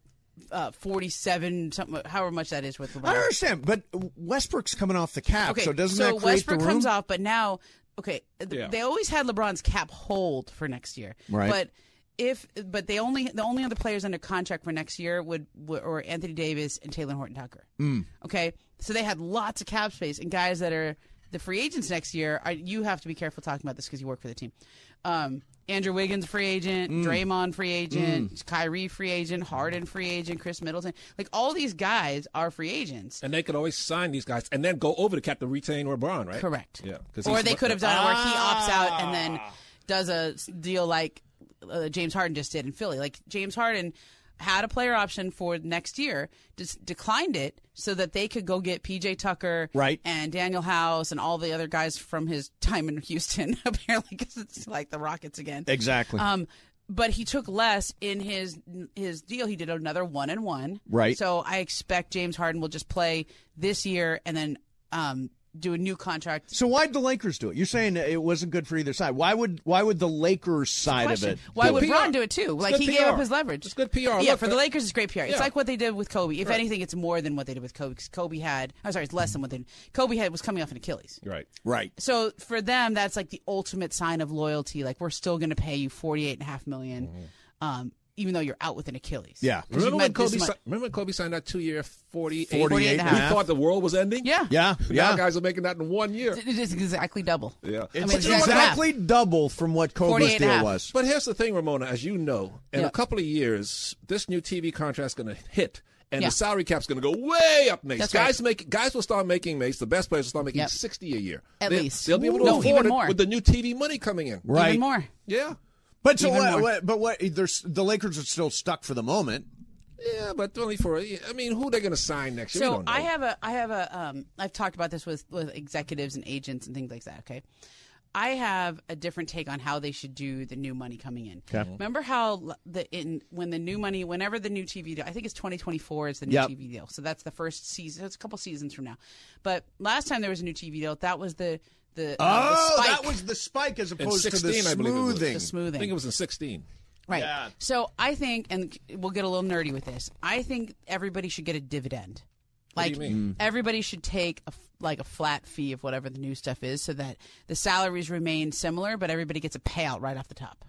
uh, forty-seven, something, however much that is with LeBron. I don't understand, but Westbrook's coming off the cap, Okay, so doesn't so that create Westbrook the room? comes off, but now, okay, th- Yeah. they always had LeBron's cap hold for next year, Right. But if, but they only the only other players under contract for next year would, would or Anthony Davis and Taylor Horton Tucker. Mm. Okay, so they had lots of cap space, and guys that are the free agents next year, are, you have to be careful talking about this because you work for the team. Um, Andrew Wiggins free agent, Mm. Draymond free agent, Kyrie free agent, Harden free agent, Chris Middleton. Like all these guys are free agents. And they could always sign these guys and then go over the cap to retain LeBron, right? Correct. Yeah. 'cause Or he's- they could have done it where he opts out and Ah. then does a s- deal like uh, James Harden just did in Philly. Like James Harden had a player option for next year, just declined it so that they could go get P J Tucker Right. and Daniel House and all the other guys from his time in Houston, apparently, because it's like the Rockets again. Exactly. Um, but he took less in his his deal. He did another one and one. Right. So I expect James Harden will just play this year and then um, do a new contract. So why'd the Lakers do it? You're saying it wasn't good for either side. Why would why would the Lakers side Question. of it? Why do would it? Ron do it too? Like good he P gave R. up his leverage. It's good P R. Yeah, Look, for the uh, Lakers, it's great P R. It's yeah. like what they did with Kobe. If Right. anything, it's more than what they did with Kobe. 'Cause Kobe had, I'm sorry, it's less than what they did. Kobe had was coming off an Achilles. Right. Right. So for them, that's like the ultimate sign of loyalty. Like we're still going to pay you forty-eight and a half million, um, even though you're out with an Achilles. Yeah. 'Cause you Remember when, meant this Kobe much- si- remember when Kobe signed that two-year forty-eight? forty-eight and a We half. thought the world was ending? Yeah. Yeah. Now Yeah. guys are making that in one year. It is exactly double. Yeah. It's mean, it's exactly exactly double from what Kobe's forty-eight and a deal half. was. But here's the thing, Ramona, as you know, in Yeah. a couple of years, this new T V contract's going to hit. And Yeah. the salary cap's going to go way up, Mace. That's guys right. make guys will start making Mace. The best players will start making Yep. sixty a year At They- least. They'll be able to No, afford even it more. with the new T V money coming in. Right. Even more. Yeah, But so Even what, more. what? But what? There's the Lakers are still stuck for the moment. yeah, but only for. a- I mean, who are they going to sign next year? We So don't know. I have a, I have a, um, I've talked about this with, with executives and agents and things like that. Okay, I have a different take on how they should do the new money coming in. Okay. Remember how l- the in when the new money, whenever the new T V deal, I think it's twenty twenty-four is the new Yep. T V deal. So that's the first season. It's a couple seasons from now. But last time there was a new T V deal, that was the the, uh, Oh, the spike. that was the spike as in opposed to the sixteen, I believe it was. smoothing. the smoothing. I think it was in sixteen. Right. Yeah. So I think, and we'll get a little nerdy with this. I think everybody should get a dividend. What do Like you mean? everybody should take a, f- like a flat fee of whatever the new stuff is, so that the salaries remain similar, but everybody gets a payout right off the top.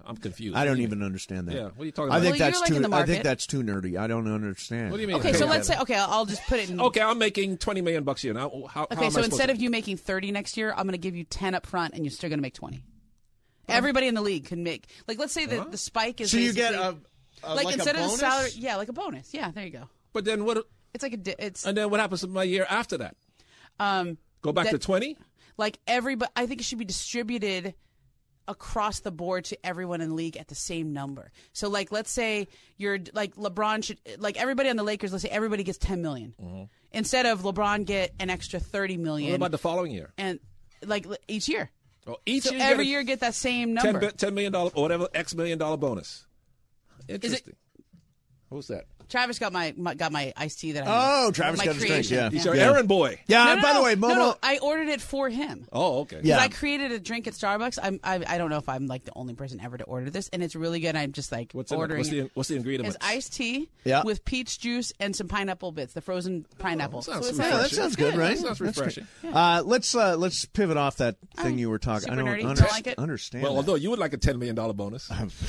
I'm confused. I don't even understand that. Yeah, what are you talking I about? think Well, that's you're, like, too. in the I think market. that's too nerdy. I don't understand. What do you mean? Okay, so let's say, okay, I'll, I'll just put it in. Okay, I'm making twenty million bucks a year now. How, how Okay, am so I instead to... of you making thirty next year, I'm going to give you ten up front, and you're still going to make twenty. Everybody in the league can make, like, let's say that the spike is So you get basically- a, a like, like instead a of bonus? the salary, yeah, like a bonus. Yeah, there you go. But then what? It's like a, di- it's And then what happens to my year after that? um, Go back that- to twenty? like everybody. I think it should be distributed across the board to everyone in the league at the same number. So, like, let's say you're like LeBron should, like everybody on the Lakers. Let's say everybody gets ten million Mm-hmm. instead of LeBron get an extra thirty million. What about the following year? and like each year? Oh, each so year you every get a year get that same ten, number. bi- ten million dollars or whatever X million dollar bonus. Interesting. Who's that? Travis got my, my got my iced tea that I Oh, made. Travis my got his drink, creation. yeah. He's your Yeah. errand boy. Yeah. No, no, by no, the way, no, Momo. no, I ordered it for him. Oh, okay. Yeah. I created a drink at Starbucks. I'm, I I don't know if I'm like the only person ever to order this, and it's really good. I'm just like What's in it? ordering What's the it. what's the ingredient? It's iced tea Yeah. with peach juice and some pineapple bits, the frozen pineapple. sounds so it's Yeah, refreshing. like, that sounds good, right? That sounds That's good. refreshing. Uh, let's uh, let's pivot off that thing Oh, you were talking. I super don't nerdy. under- Don't like it? understand. Well, that. although you would like a ten million dollar bonus.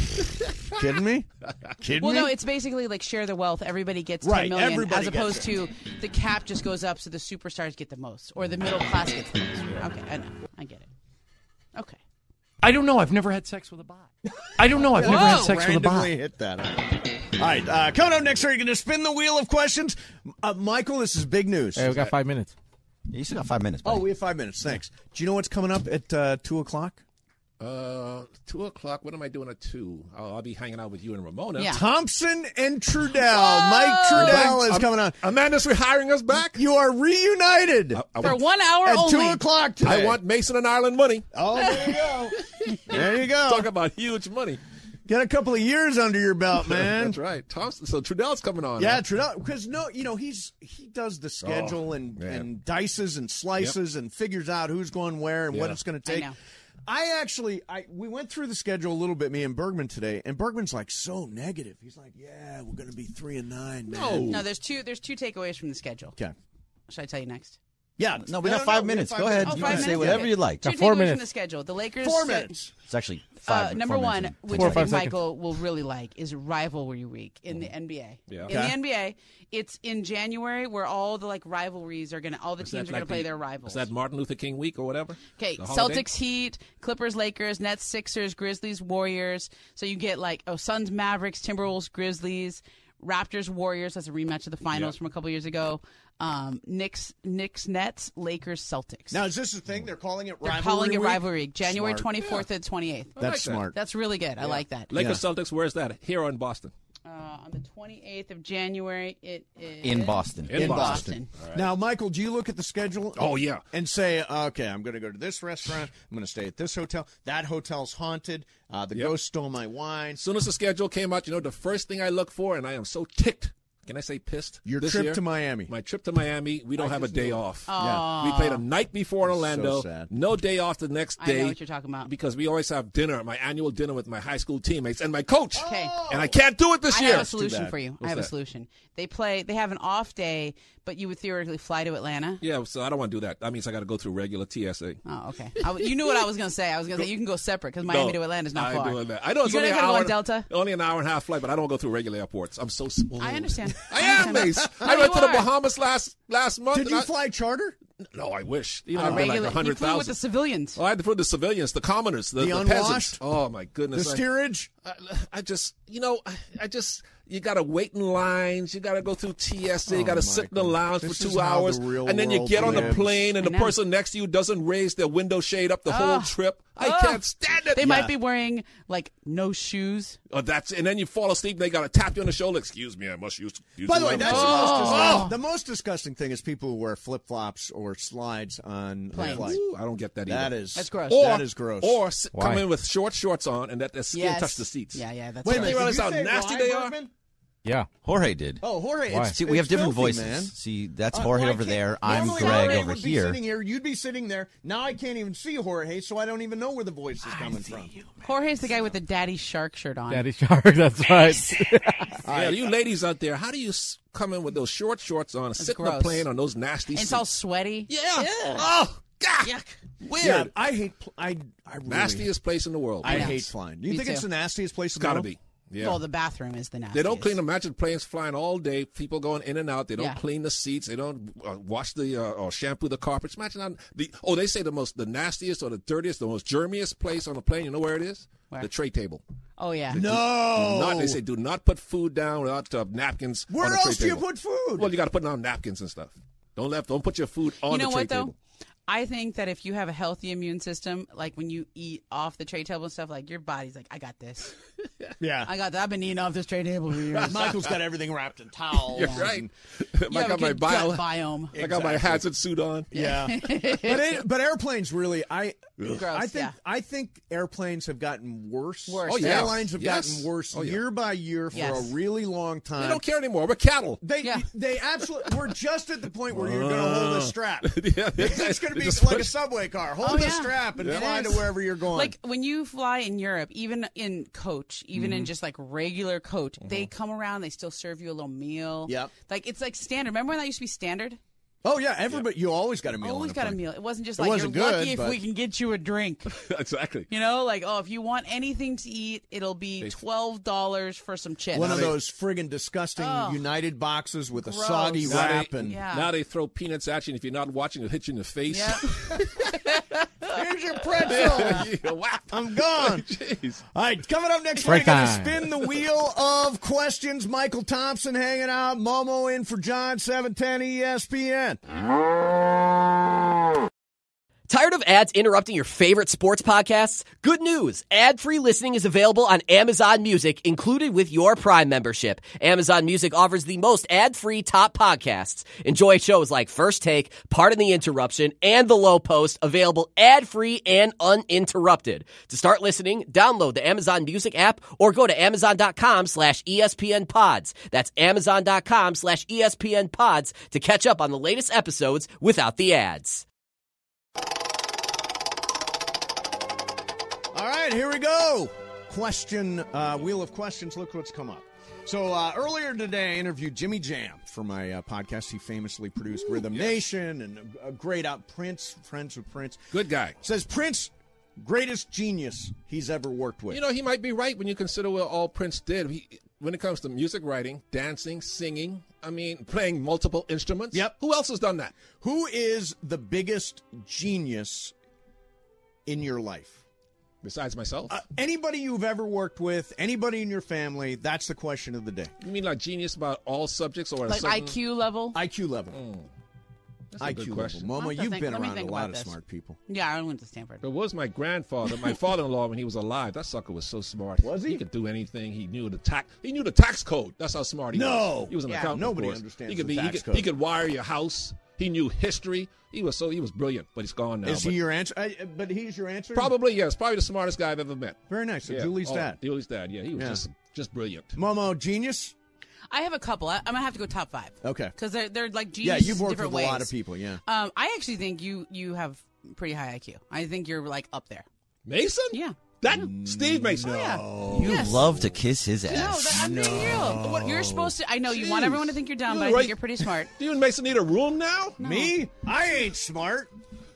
Kidding me? Kidding well, me? no, it's basically like share the wealth. Everybody gets Right, ten million, everybody as gets opposed to the cap just goes up, so the superstars get the most, or the middle class gets the most. Okay, I know, I get it. Okay. I don't know. I've never had sex with a bot. I don't know. I've never had sex with a bot. Randomly hit that. All right, uh, coming up next, are you going to spin the wheel of questions? Uh, Michael, this is big news. Hey, we got five minutes. You still got five minutes. Oh, buddy. we have five minutes. Thanks. Do you know what's coming up at uh, two o'clock? Uh, two o'clock. What am I doing at two? I'll, I'll be hanging out with you and Ramona. Yeah. Thompson and Trudell. Mike Trudell is I'm- coming on. Amanda's rehiring us back. You are reunited I, I For want, one hour at only. two o'clock today. I want Mason and Ireland money. Oh, there you go. There you go. Talk about huge money. Get a couple of years under your belt, man. That's right. Thompson. So Trudell's coming on. Yeah, huh? Trudell, because no, you know he's he does the schedule Oh, and, man. and dices and slices and figures out who's going where and what Yeah. it's going to I take. know. I actually, I we went through the schedule a little bit, me and Bergman today, and Bergman's like so negative. He's like, "Yeah, we're going to be three and nine, man." No. No, there's two. There's two takeaways from the schedule. Okay. Should I tell you next? Yeah. No, we no, got no, five we have minutes. five Go ahead. Oh, You five can say minutes? whatever Okay. you like. Two Got four takeaways minutes. from the schedule. The Lakers. Four uh, minutes. It's actually five. Uh, number four one, minutes. which Four I or five think seconds. Michael will really like, is rivalry week in the N B A. Yeah. In Okay. the N B A, it's in January where all the like rivalries are gonna, all the Is teams that are gonna like play the- their rivals. Is that Martin Luther King week or whatever? Okay, The holiday? Celtics, Heat, Clippers, Lakers, Nets, Sixers, Grizzlies, Warriors. So you get like oh Suns, Mavericks, Timberwolves, Grizzlies, Raptors, Warriors. That's a rematch of the finals Yeah. from a couple years ago. Um, Knicks, Knicks, Nets, Lakers, Celtics. Now, is this the thing? They're calling it They're rivalry calling it week? rivalry week, January Smart. twenty-fourth and twenty-eighth. I That's like that. smart. That's really good. I like that. Lakers Celtics. Where's that? Here or in Boston? Uh, on the twenty-eighth of January, it is In Boston. In In Boston. Boston. Now, Michael, do you look at the schedule? Oh, yeah. And say, okay, I'm going to go to this restaurant. I'm going to stay at this hotel. That hotel's haunted. Uh, the Yep. ghost stole my wine. As soon as the schedule came out, you know the first thing I look for, and I am so ticked. Can I say pissed? Your this trip year? to Miami. My trip to Miami. We don't I have a just day knew it. off. Aw. We played a night before in Orlando. So sad. No day off the next I day. know what you're talking about. Because we always have dinner, my annual dinner with my high school teammates and my coach. Okay. And I can't do it this I year. have a solution bad. for you. I What's have a that? solution. They play. They have an off day, but you would theoretically fly to Atlanta. Yeah, so I don't want to do that. That means I got to go through regular T S A. Oh, okay. I, you knew what I was going to say. I was going to say you can go separate because Miami No, to Atlanta is not I far. ain't doing that. I know it's You're only an gonna go hour. on Delta. Only an hour and a half flight, but I don't go through regular airports. I'm so spoiled. I understand. I am, Mace. I No, went you to the are. Bahamas last last month. Did and you I- fly charter? No, I wish. You know, On a I'd be like regular, a you hundred flew with the thousand. civilians. Oh, I had to put the civilians, the commoners, the, The the unwashed? peasants. Oh my The goodness! I- steerage? I, I just, you know, I, I just, you got to wait in lines. You got to go through T S A. You Oh, got to sit in the Michael, lounge this for is two how the hours, real and then you world get on the lives. plane, and I the know. person next to you doesn't raise their window shade up the whole Oh. trip. I Oh. can't stand it. They might be wearing like no shoes. Oh, that's and then you fall asleep. They got to tap you on the shoulder. Excuse me, I must use. use By the way, my that's phone." the, most Oh. disgusting, the most disgusting thing is people who wear flip flops or slides on the Planes. flight. Ooh, I don't get that either. That is That's gross. Or, that is gross. Or s- Why? come in with short shorts on and that their skin Yes. touch the seats. Yeah, yeah. That's Wait a right. minute, You realize did how you say nasty why, they are? Bergman? Yeah. Jorge did. Oh, Jorge. Why? It's, See, we have it's different filthy, voices. man. See, that's Uh, Jorge well, I over can't- there. I'm normally Greg Jorge over would be here. sitting here. You'd be sitting there. Now I can't even see Jorge, so I don't even know where the voice is coming from. Jorge's the guy with the Daddy Shark shirt on. Daddy Shark, that's right. Yeah, you ladies out there, how do you s- come in with those short shorts on, sit in gross. the plane on those nasty And seats? it's all sweaty. yeah. Oh, Yuck. Weird. Yeah, I hate. Pl- I I really, Nastiest place in the world. I man. hate flying. Do you Me think too. it's the nastiest place It's in the got to world? be. Yeah. Well, the bathroom is the nastiest. They don't clean them. Imagine planes flying all day, people going in and out. They don't Yeah. clean the seats. They don't uh, wash the uh, or shampoo the carpets. Imagine how the oh, they say the most, the nastiest or the dirtiest, the most germiest place on the plane. You know where it is? Where? The tray table. Oh, yeah. They do- No. do not, they say do not put food down without uh, napkins. Where on the tray else do you table. put food? Well, you got to put down napkins and stuff. Don't left. Don't put your food on You know the tray what, though? table. I think that if you have a healthy immune system, like when you eat off the tray table and stuff, like your body's like, I got this. Yeah. I got that. I've been eating off this tray table for years. Michael's got everything wrapped in towels. You're right. You I have a got my good bio, gut biome. I got my hazard suit on. Yeah, but it, but airplanes really, I Gross, I think yeah. I think airplanes have gotten worse. Worse. Oh, yes. Airlines have Yes. gotten worse Oh, yeah. year by year for Yes. a really long time. They don't care anymore. We're cattle. They Yeah. they absolutely. We're just at the point where you're going to hold a strap. Yeah, It's going to be just like a push- subway car. Hold Oh, the yeah. strap and It fly to is. wherever you're going. Like when you fly in Europe, even in coach, even Mm-hmm. in just like regular coach, they come around, they still serve you a little meal. Yep. Like it's like standard. Remember when that used to be standard? oh yeah, everybody. You always got a meal. Always on got a plane. meal. It wasn't just It like wasn't you're good, lucky if but- we can get you a drink. Exactly. You know, like oh, if you want anything to eat, it'll be twelve dollars for some chips. One of those friggin' disgusting Oh. United boxes with a Gross. soggy Now wrap they, and Yeah. now they throw peanuts at you, and if you're not watching, it'll hit you in the face. Yeah. here's your pretzel. Yeah, whap. I'm gone. Jeez. All right, coming up next, Break we're going to time. spin the wheel of questions. Michael Thompson hanging out. Momo in for John, seven ten E S P N. Tired of ads interrupting your favorite sports podcasts? Good news. Ad-free listening is available on Amazon Music, included with your Prime membership. Amazon Music offers the most ad-free top podcasts. Enjoy shows like First Take, Pardon the Interruption, and The Low Post, available ad-free and uninterrupted. To start listening, download the Amazon Music app or go to amazon.com slash ESPN pods. That's amazon.com slash ESPN pods to catch up on the latest episodes without the ads. All right, here we go. Question, uh, wheel of questions. Look what's come up. So uh, earlier today, I interviewed Jimmy Jam for my uh, podcast. He famously produced Rhythm Nation and a, a great out Prince, friends with Prince. Good guy. Says Prince, greatest genius he's ever worked with. You know, he might be right when you consider what all Prince did. He, when it comes to music writing, dancing, singing, I mean, playing multiple instruments. Yep. Who else has done that? Who is the biggest genius in your life? Besides myself? Uh, anybody you've ever worked with, anybody in your family, that's the question of the day. You mean like genius about all subjects or a like certain... I Q level. I Q level. Mm. That's a I good Q question. level. I'll Momo, have to you've think- been let me around a think lot about of this. smart people. Yeah, I went to Stanford. It was my grandfather, my father-in-law, when he was alive. That sucker was so smart. Was he? He could do anything. He knew the tax. He knew the tax code. That's how smart he No. was. He was an Yeah. accountant. Nobody of course. understands He could the be. tax he, could, code. he could wire your house. He knew history. He was so. He was brilliant, but he's gone now. Is but he your answer? I, but he's your answer? Probably yes. Probably the smartest guy I've ever met. Very nice. So Yeah. Julie's Oh, dad. Julie's dad. Yeah, he was Yeah. just just brilliant. Momo, genius? I have a couple. I, I'm gonna have to go top five. Okay. Because they're they're like Yeah, genius you've worked different with ways. a lot of people, yeah. Um, I actually think you you have pretty high I Q. I think you're like up there. Mason? Yeah. That Steve Mason. Oh, yeah. You Yes. love to kiss his No, ass. that, I'm being real. What, you're supposed to. I know you want Jeez. everyone to think you're dumb, but I You're right. think you're pretty smart. Do you and Mason need a room now? Me? I ain't smart.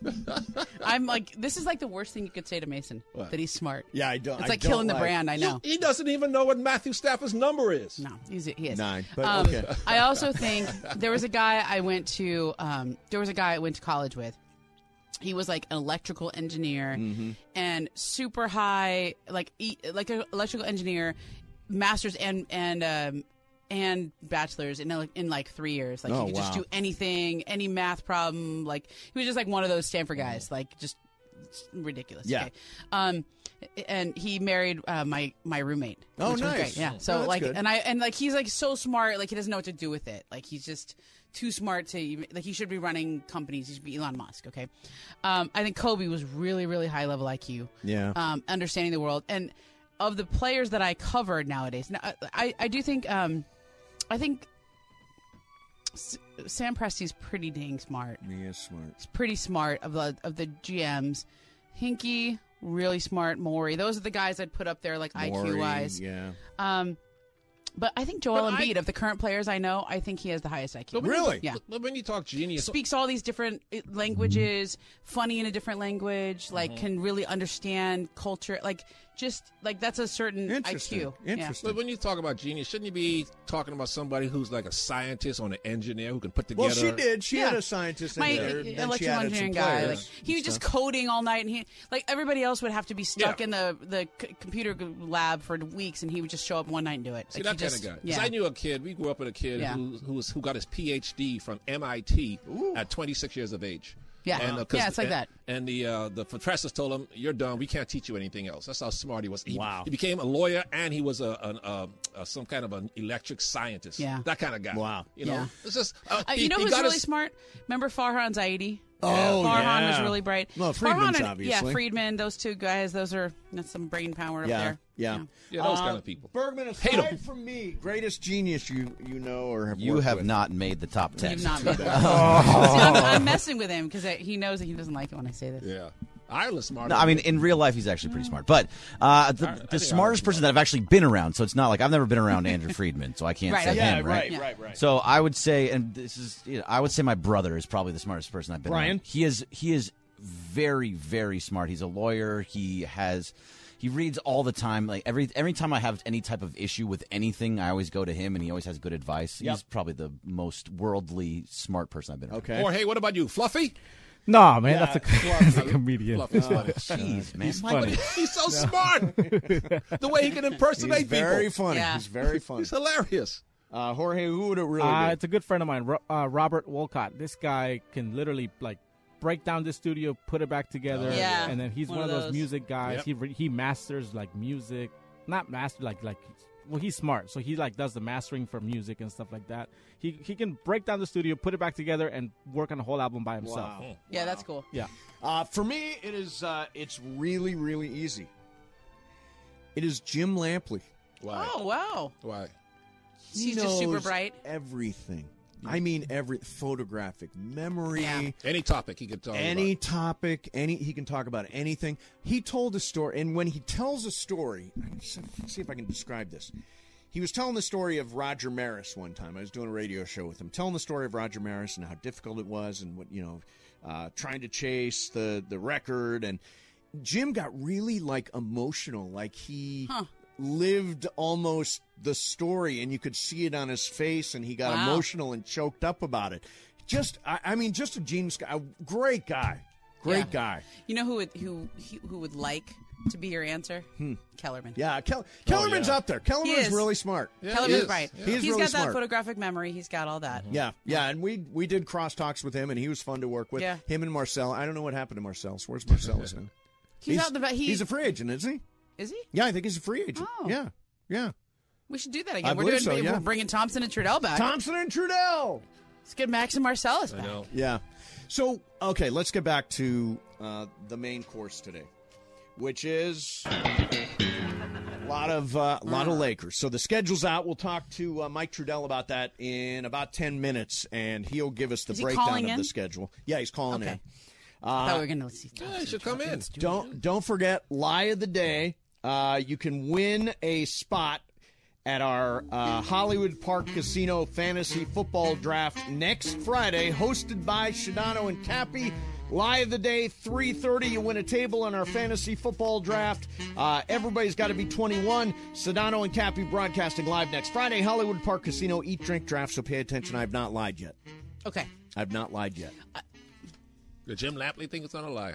I'm like, this is like the worst thing you could say to Mason. What? That he's smart. Yeah, I don't. It's I like don't killing the like- brand. I know. He doesn't even know what Matthew Stafford's number is. No, he's, he is. Nine, but Um, okay. I also think there was a guy I went to. Um, there was a guy I went to college with. He was like an electrical engineer Mm-hmm. and super high, like e- like an electrical engineer, masters and and um, and bachelors in like, in like three years. Like Oh, he could just wow. do anything, any math problem. Like he was just like one of those Stanford guys. Like just ridiculous. Yeah. Okay. Um, and he married uh, my my roommate. Oh, which was nice. great. Yeah. Oh, So that's like, good. and I and like he's like so smart. Like he doesn't know what to do with it. Like he's just too smart to even, like he should be running companies. He should be Elon Musk. Okay. Um, I think Kobe was really really high level I Q. Yeah. Um, understanding the world, and of the players that I covered nowadays, now, I I do think um, I think. S- Sam Presti's pretty dang smart. He is smart. He's pretty smart of the of the G Ms. Hinkie, really smart. Maury, those are the guys I'd put up there like I Q Maury, wise. yeah. Um, But I think Joel But I- Embiid, of the current players I know, I think he has the highest I Q. But when you- Yeah. But when you talk genius, Speaks all these different uh, languages, funny in a different language, like Mhm. can really understand culture. Like, just, like, that's a certain I Q. Yeah. But when you talk about genius, shouldn't you be talking about somebody who's like a scientist or an engineer who can put together? Well, she did. She had Yeah. a scientist in My there. then she electrical added engineering some guy, players like he was and just stuff. coding all night, and he like everybody else would have to be stuck Yeah. in the the c- computer g- lab for weeks, and he would just show up one night and do it. See, Like, that he kind just, of guy. Because Yeah. I knew a kid. We grew up with a kid Yeah. who who, was, who got his P H D from M I T at twenty-six years of age. Yeah. and, uh, 'cause- Yeah, it's like and, that. And the uh, the professors told him, "You're done. We can't teach you anything else." That's how smart he was. He, Wow. He became a lawyer, and he was a, an, uh, uh, some kind of an electric scientist. Yeah. that kind of guy. Wow. You know, Yeah. it's just uh, Uh, he- you know he who's got really his- smart? Remember Farhan Zaidi? Oh, Farhan was yeah. really bright. Well, Friedman's Farhan and- obviously. Yeah, Friedman. Those two guys. Those are that's some brain power up Yeah, there. yeah, Yeah, those Uh, kind of people. Bergman, Hate 'em. aside from me, greatest genius you you know or have You worked have with. not made the top ten. You've not made that. Oh. See, I'm, I'm messing with him because he knows that he doesn't like it when I say this. Yeah, Ireland's smart. No, I mean, in real life, he's actually pretty smart. But uh, the, I- I the think smartest person that I've actually been around, so it's not like I've never been around Andrew Friedman, so I can't Right, say okay. him, Yeah, right? right, right, right. So I would say, and this is, you know, I would say my brother is probably the smartest person I've been Brian? around. He is, he is very, very smart. He's a lawyer. He has, he reads all the time. Like every every time I have any type of issue with anything, I always go to him, and he always has good advice. Yep. He's probably the most worldly smart person I've been around. Okay. Or hey, what about you, Fluffy? No, man, Yeah, that's a, Fluffy. that's a comedian. Fluffy's funny. Jeez, man. He's Why funny. would- He's so smart. The way he can impersonate He's very people. funny. Yeah. He's very funny. He's hilarious. Uh, Jorge, who would it really Uh, be? it's a good friend of mine, Ro- uh, Robert Wolcott. This guy can literally like break down the studio, put it back together, Yeah, and then he's one one, of of those those. music guys. Yep. He re- he masters like music, not master like like. Well, he's smart, so he like does the mastering for music and stuff like that. He he can break down the studio, put it back together, and work on a whole album by himself. Wow. Yeah, that's cool. Yeah. Uh, for me, it is. Uh, it's really, really easy. It is Jim Lampley. Why? Oh wow, Why? He he's just super knows bright. Everything. I mean, every photographic memory. Yeah. Any topic he could talk Any about. topic, any he can talk about anything. He told a story, and when he tells a story, let's see if I can describe this. He was telling the story of Roger Maris one time. I was doing a radio show with him, telling the story of Roger Maris and how difficult it was, and what you know, uh, trying to chase the the record. And Jim got really like emotional, like he Huh. lived almost the story, and you could see it on his face, and he got Wow. emotional and choked up about it. Just, I, I mean, just a genius guy, a great guy, great Yeah. guy. You know who would who he- who would like to be your answer? Kellerman. Yeah, Kel- Kellerman's yeah. up there. Kellerman's He is. really smart. Yeah, Kellerman's he is. right. Yeah. He is He's really got that smart. photographic memory. He's got all that. Yeah, yeah, and we we did crosstalks with him, and he was fun to work with. Yeah. Him and Marcel. I don't know what happened to Marcel. Where's Marcellus now? He's, out the he, he's a free agent, isn't he? Is he? Yeah, I think he's a free agent. Oh. Yeah, yeah. We should do that I again. We're believe doing. so, yeah. We're bringing Thompson and Trudell back. Thompson and Trudell. Let's get Max and Marcellus I back. know. Yeah. So, okay, let's get back to uh, the main course today, which is a lot of uh, a lot of Lakers. So the schedule's out. We'll talk to uh, Mike Trudell about that in about ten minutes, and he'll give us the Is he breakdown calling of in? the schedule. Yeah, he's calling Okay. in. I Uh, thought we were going to see. Yeah, he should come in. Don't don't forget lie of the day. Uh, you can win a spot at our uh, Hollywood Park Casino Fantasy Football Draft next Friday, hosted by Shadano and Cappy. Lie of the day, three thirty. You win a table on our Fantasy Football Draft. Uh, everybody's got to be twenty-one. Sedano and Cappy broadcasting live next Friday. Hollywood Park Casino, eat, drink, draft, so pay attention. I have not lied yet. Okay. I've not lied yet. The Jim Lampley think it's not a lie,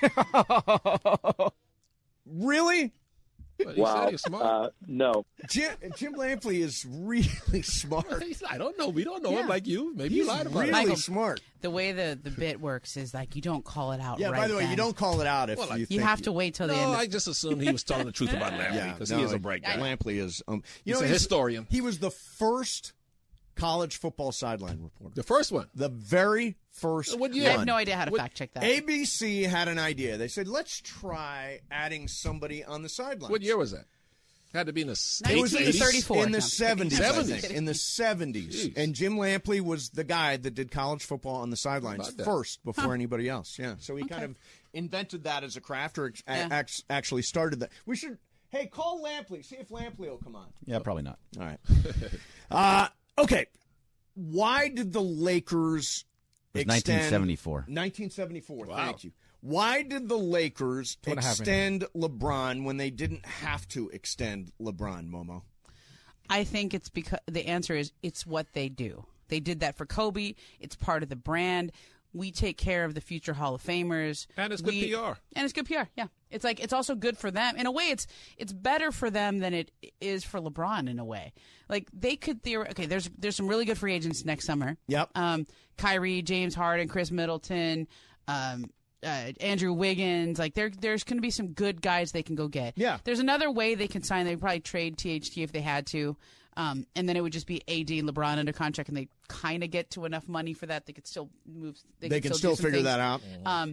huh? Really? Well, he said he's smart. Uh, no. Jim, Jim Lampley is really smart. He's- I don't know. We don't know Yeah. him like you. Maybe He's you lied about really it. Michael, smart. The way the, the bit works is like you don't call it out. Yeah, right by the way, then. you don't call it out if Well, I- you You think have to wait till the No, end. I just assumed he was telling the truth about Lampley Yeah, because no, he is a bright guy. Lampley is. Um, you He's know, a historian. He was the first college football sideline reporter. The first one. The very first What I year? have one. no idea how to What- fact check that. A B C had an idea. They said, let's try adding somebody on the sidelines. What year was that? Had to be in the It was in the, nineteen thirty-four. in the No. seventies, I seventies. think. In the seventies. Jeez. And Jim Lampley was the guy that did college football on the sidelines About that. first before anybody else. Yeah. So he kind of invented that as a craft or ex- Yeah. ax- actually started that. We should Hey, call Lampley. See if Lampley will come on. Yeah, probably not. All right. uh, okay. Why did the Lakers It was extend... nineteen seventy-four. nineteen seventy-four, Wow. thank you. Why did the Lakers Two and a half extend LeBron when they didn't have to extend LeBron, Momo? I think it's because the answer is it's what they do. They did that for Kobe. It's part of the brand. We take care of the future Hall of Famers. And it's good We- P R. And it's good P R, yeah. It's like it's also good for them. In a way, it's it's better for them than it is for LeBron in a way. Like they could theory okay, there's there's some really good free agents next summer. Yep. Um, Kyrie, James Harden, Chris Middleton, um, uh, Andrew Wiggins. Like there there's going to be some good guys they can go get. Yeah. There's another way they can sign. They'd probably trade T H T if they had to. Um, and then it would just be A D and LeBron under contract, and they kind of get to enough money for that. They could still move. They, They could can still, still do some figure things. that out. Um,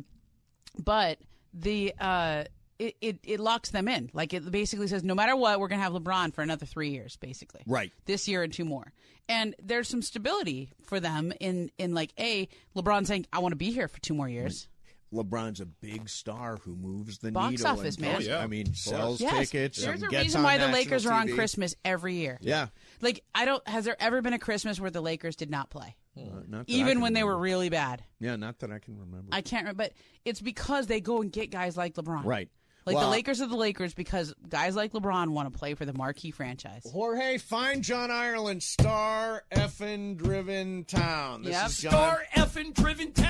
but the uh, it, it it locks them in. Like it basically says, no matter what, we're gonna have LeBron for another three years, basically. Right. This year and two more. And there's some stability for them in in like a LeBron saying, I want to be here for two more years. LeBron's a big star who moves the Box needle. office, and man. does- Oh, yeah. I mean, sells Yes. tickets. There's and a gets reason on why the national Lakers are on T V. Christmas every year. Yeah. Like I don't. Has there ever been a Christmas where the Lakers did not play, Uh, not that I even can when they remember. were really bad? Yeah, not that I can remember. I can't remember, but it's because they go and get guys like LeBron. Right. Like Well, the Lakers are the Lakers because guys like LeBron want to play for the marquee franchise. Jorge, find John Ireland, star effing driven town. This Yep. is John. Star effing driven town.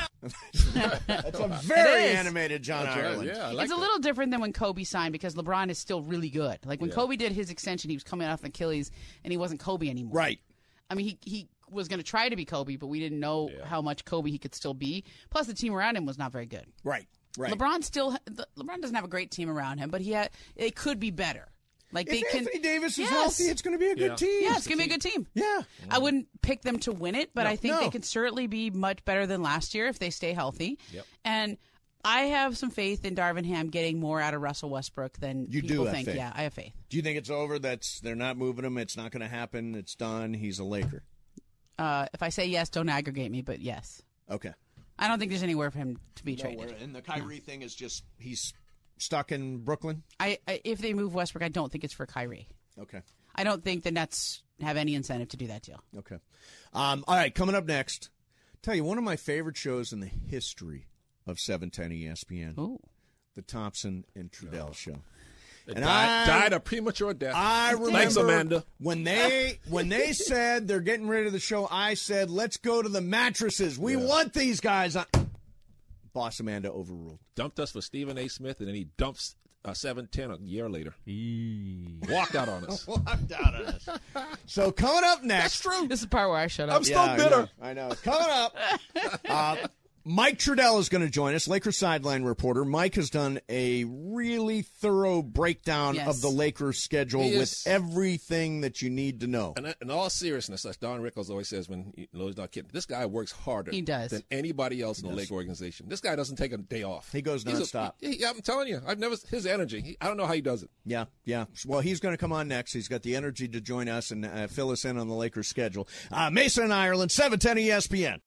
That's a very It is. animated John That's right. Ireland. Yeah, I like It's a that. little different than when Kobe signed because LeBron is still really good. Like when Yeah. Kobe did his extension, he was coming off Achilles and he wasn't Kobe anymore. Right. I mean, he he was going to try to be Kobe, but we didn't know how much Kobe he could still be. Plus, the team around him was not very good. Right. Right. LeBron still the, LeBron doesn't have a great team around him, but he had it could be better. Like they If can. Anthony Davis is Yes. healthy, it's going to be a good Yeah. team. Yeah, it's gonna be a good team. Yeah. I wouldn't pick them to win it, but No. I think No. they can certainly be much better than last year if they stay healthy. Yep. And I have some faith in Darvin Ham getting more out of Russell Westbrook than You do people have think. faith. Yeah, I have faith. Do you think it's over? That's they're not moving him. It's not going to happen. It's done. He's a Laker. Uh, if I say yes, don't aggregate me, but yes. Okay. I don't think there's anywhere for him to be traded. Nowhere. And the Kyrie thing is just he's stuck in Brooklyn. I, I if they move Westbrook, I don't think it's for Kyrie. Okay. I don't think the Nets have any incentive to do that deal. Okay. Um, all right. Coming up next, tell you one of my favorite shows in the history of seven ten E S P N. Ooh. The Thompson and Trudell show. It And died, I- died a premature death. I remember Thanks, Amanda. when they when they said they're getting rid of the show. I said, "Let's go to the mattresses. We want these guys." on. Boss Amanda overruled. Dumped us for Stephen A. Smith, and then he dumps uh, seven ten a year later. Walked out on us. Walked out on us. So coming up next, That's true. This is the part where I shut up. I'm still Yeah, bitter. I know. I know. Coming up, uh, Mike Trudell is going to join us, Lakers sideline reporter. Mike has done a really thorough breakdown Yes. of the Lakers schedule He with is- everything that you need to know. And in all seriousness, as Don Rickles always says when he, you know, he's not kidding, this guy works harder He does. than anybody else in the Lake organization. This guy doesn't take a day off. He goes He's a- nonstop. he- he- I'm telling you, I've never his energy. He, I don't know how he does it. Yeah, yeah. Well, he's going to come on next. He's got the energy to join us and uh, fill us in on the Lakers schedule. Uh, Mason and Ireland, seven ten E S P N.